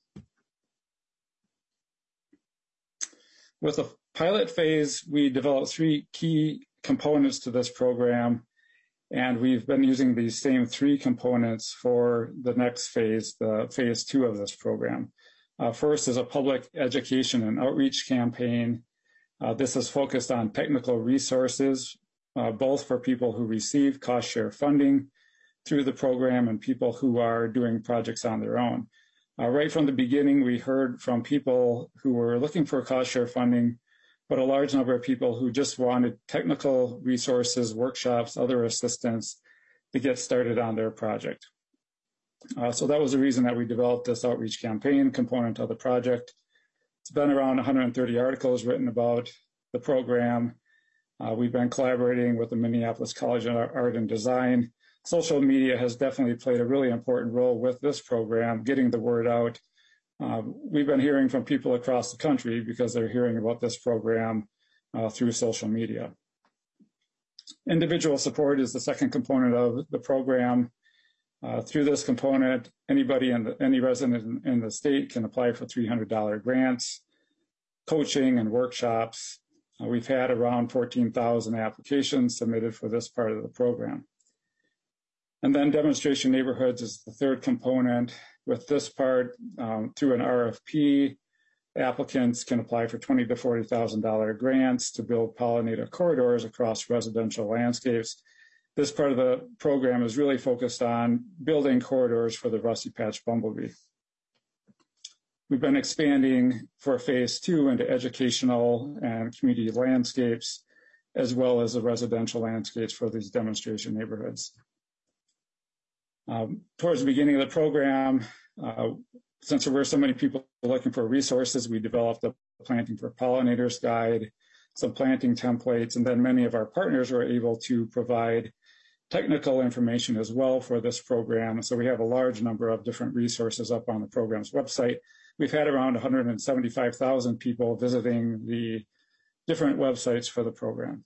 With the pilot phase, we developed three key components to this program, and we've been using these same three components for the next phase, the phase two of this program. Uh, first is a public education and outreach campaign. Uh, this is focused on technical resources uh, both for people who receive cost share funding through the program and people who are doing projects on their own. Uh, right from the beginning, we heard from people who were looking for cost share funding, but a large number of people who just wanted technical resources, workshops, other assistance to get started on their project. Uh, so that was the reason that we developed this outreach campaign component of the project. It's been around one hundred thirty articles written about the program. Uh, we've been collaborating with the Minneapolis College of Art and Design. Social media has definitely played a really important role with this program, getting the word out. Uh, we've been hearing from people across the country because they're hearing about this program uh, through social media. Individual support is the second component of the program. Uh, through this component, anybody in the, any resident in, in the state can apply for three hundred dollar grants, coaching and workshops. Uh, we've had around fourteen thousand applications submitted for this part of the program. And then demonstration neighborhoods is the third component. With this part, um, through an R F P, applicants can apply for twenty thousand to forty thousand dollar grants to build pollinator corridors across residential landscapes. This part of the program is really focused on building corridors for the Rusty Patch Bumblebee. We've been expanding for phase two into educational and community landscapes, as well as the residential landscapes for these demonstration neighborhoods. Um, towards the beginning of the program, uh, since there were so many people looking for resources, we developed a Planting for Pollinators guide, some planting templates, and then many of our partners were able to provide technical information as well for this program. So we have a large number of different resources up on the program's website. We've had around one hundred seventy-five thousand people visiting the different websites for the program.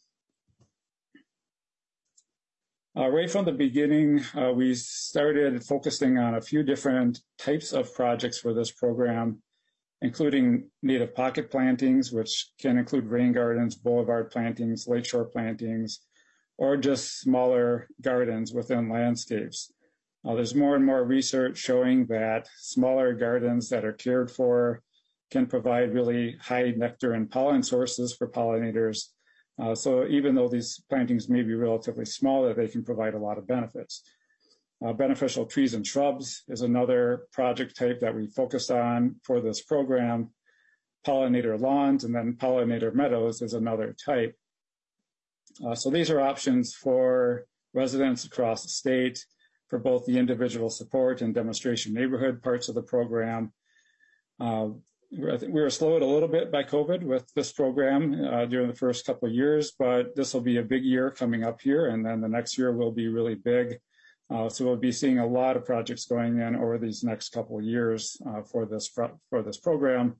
Uh, right from the beginning, uh, we started focusing on a few different types of projects for this program, including native pocket plantings, which can include rain gardens, boulevard plantings, lakeshore plantings, or just smaller gardens within landscapes. Uh, there's more and more research showing that smaller gardens that are cared for can provide really high nectar and pollen sources for pollinators. Uh, so even though these plantings may be relatively smaller, they can provide a lot of benefits. Uh, beneficial trees and shrubs is another project type that we focused on for this program. Pollinator lawns and then pollinator meadows is another type. Uh, so these are options for residents across the state for both the individual support and demonstration neighborhood parts of the program. Uh, I think we were slowed a little bit by COVID with this program uh, during the first couple of years, but this will be a big year coming up here, and then the next year will be really big. Uh, so we'll be seeing a lot of projects going in over these next couple of years uh, for this for this program.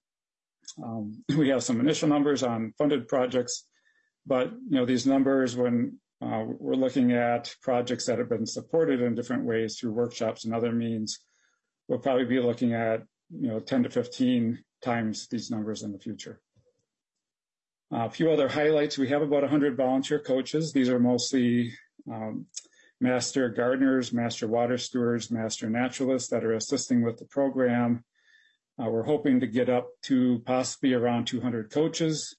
Um, we have some initial numbers on funded projects, but you know these numbers, when uh, we're looking at projects that have been supported in different ways through workshops and other means, we'll probably be looking at you know ten to fifteen times these numbers in the future. Uh, a few other highlights: we have about one hundred volunteer coaches. These are mostly um, master gardeners, master water stewards, master naturalists that are assisting with the program. Uh, we're hoping to get up to possibly around two hundred coaches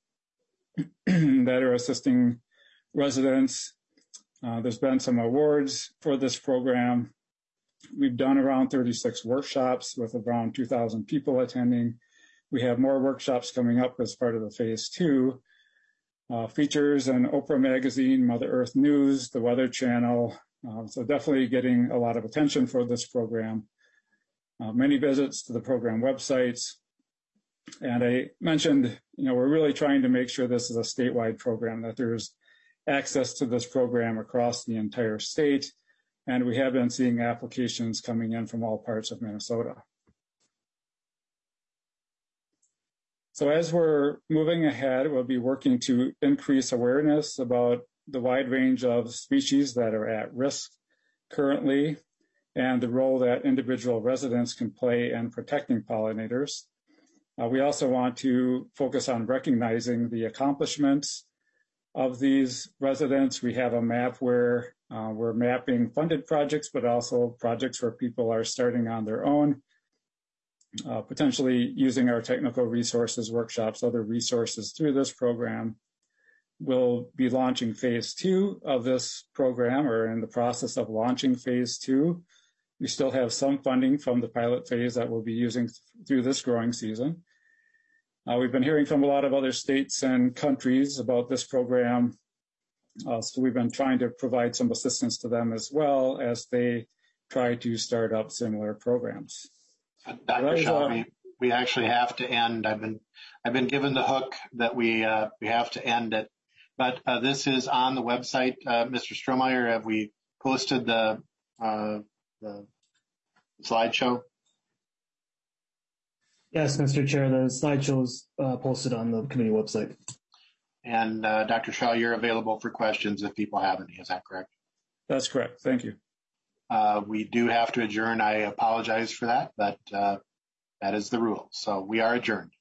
that are assisting residents. Uh, there's been some awards for this program. We've done around thirty-six workshops with around two thousand people attending. We have more workshops coming up as part of the phase two. Uh, features in Oprah Magazine, Mother Earth News, the Weather Channel. Uh, so definitely getting a lot of attention for this program. Uh, many visits to the program websites. And I mentioned, you know, we're really trying to make sure this is a statewide program, that there's access to this program across the entire state. And we have been seeing applications coming in from all parts of Minnesota. So as we're moving ahead, we'll be working to increase awareness about the wide range of species that are at risk currently and the role that individual residents can play in protecting pollinators. Uh, we also want to focus on recognizing the accomplishments of these residents. We have a map where uh, we're mapping funded projects, but also projects where people are starting on their own, uh, potentially using our technical resources, workshops, other resources through this program. we'll be launching phase two of this program, or in the process of launching phase two. We still have some funding from the pilot phase that we'll be using th- through this growing season. Uh, we've been hearing from a lot of other states and countries about this program, uh, so we've been trying to provide some assistance to them as well as they try to start up similar programs. Doctor Shaw, we, we actually have to end. I've been I've been given the hook that we uh, we have to end it, but uh, this is on the website. Uh, Mister Strohmeyer, have we posted the uh, the slideshow? Yes, Mister Chair, the slideshow is uh, posted on the committee website. And uh, Doctor Shaw, you're available for questions if people have any. Is that correct? That's correct. Thank you. Uh, we do have to adjourn. I apologize for that, but uh, that is the rule. So we are adjourned.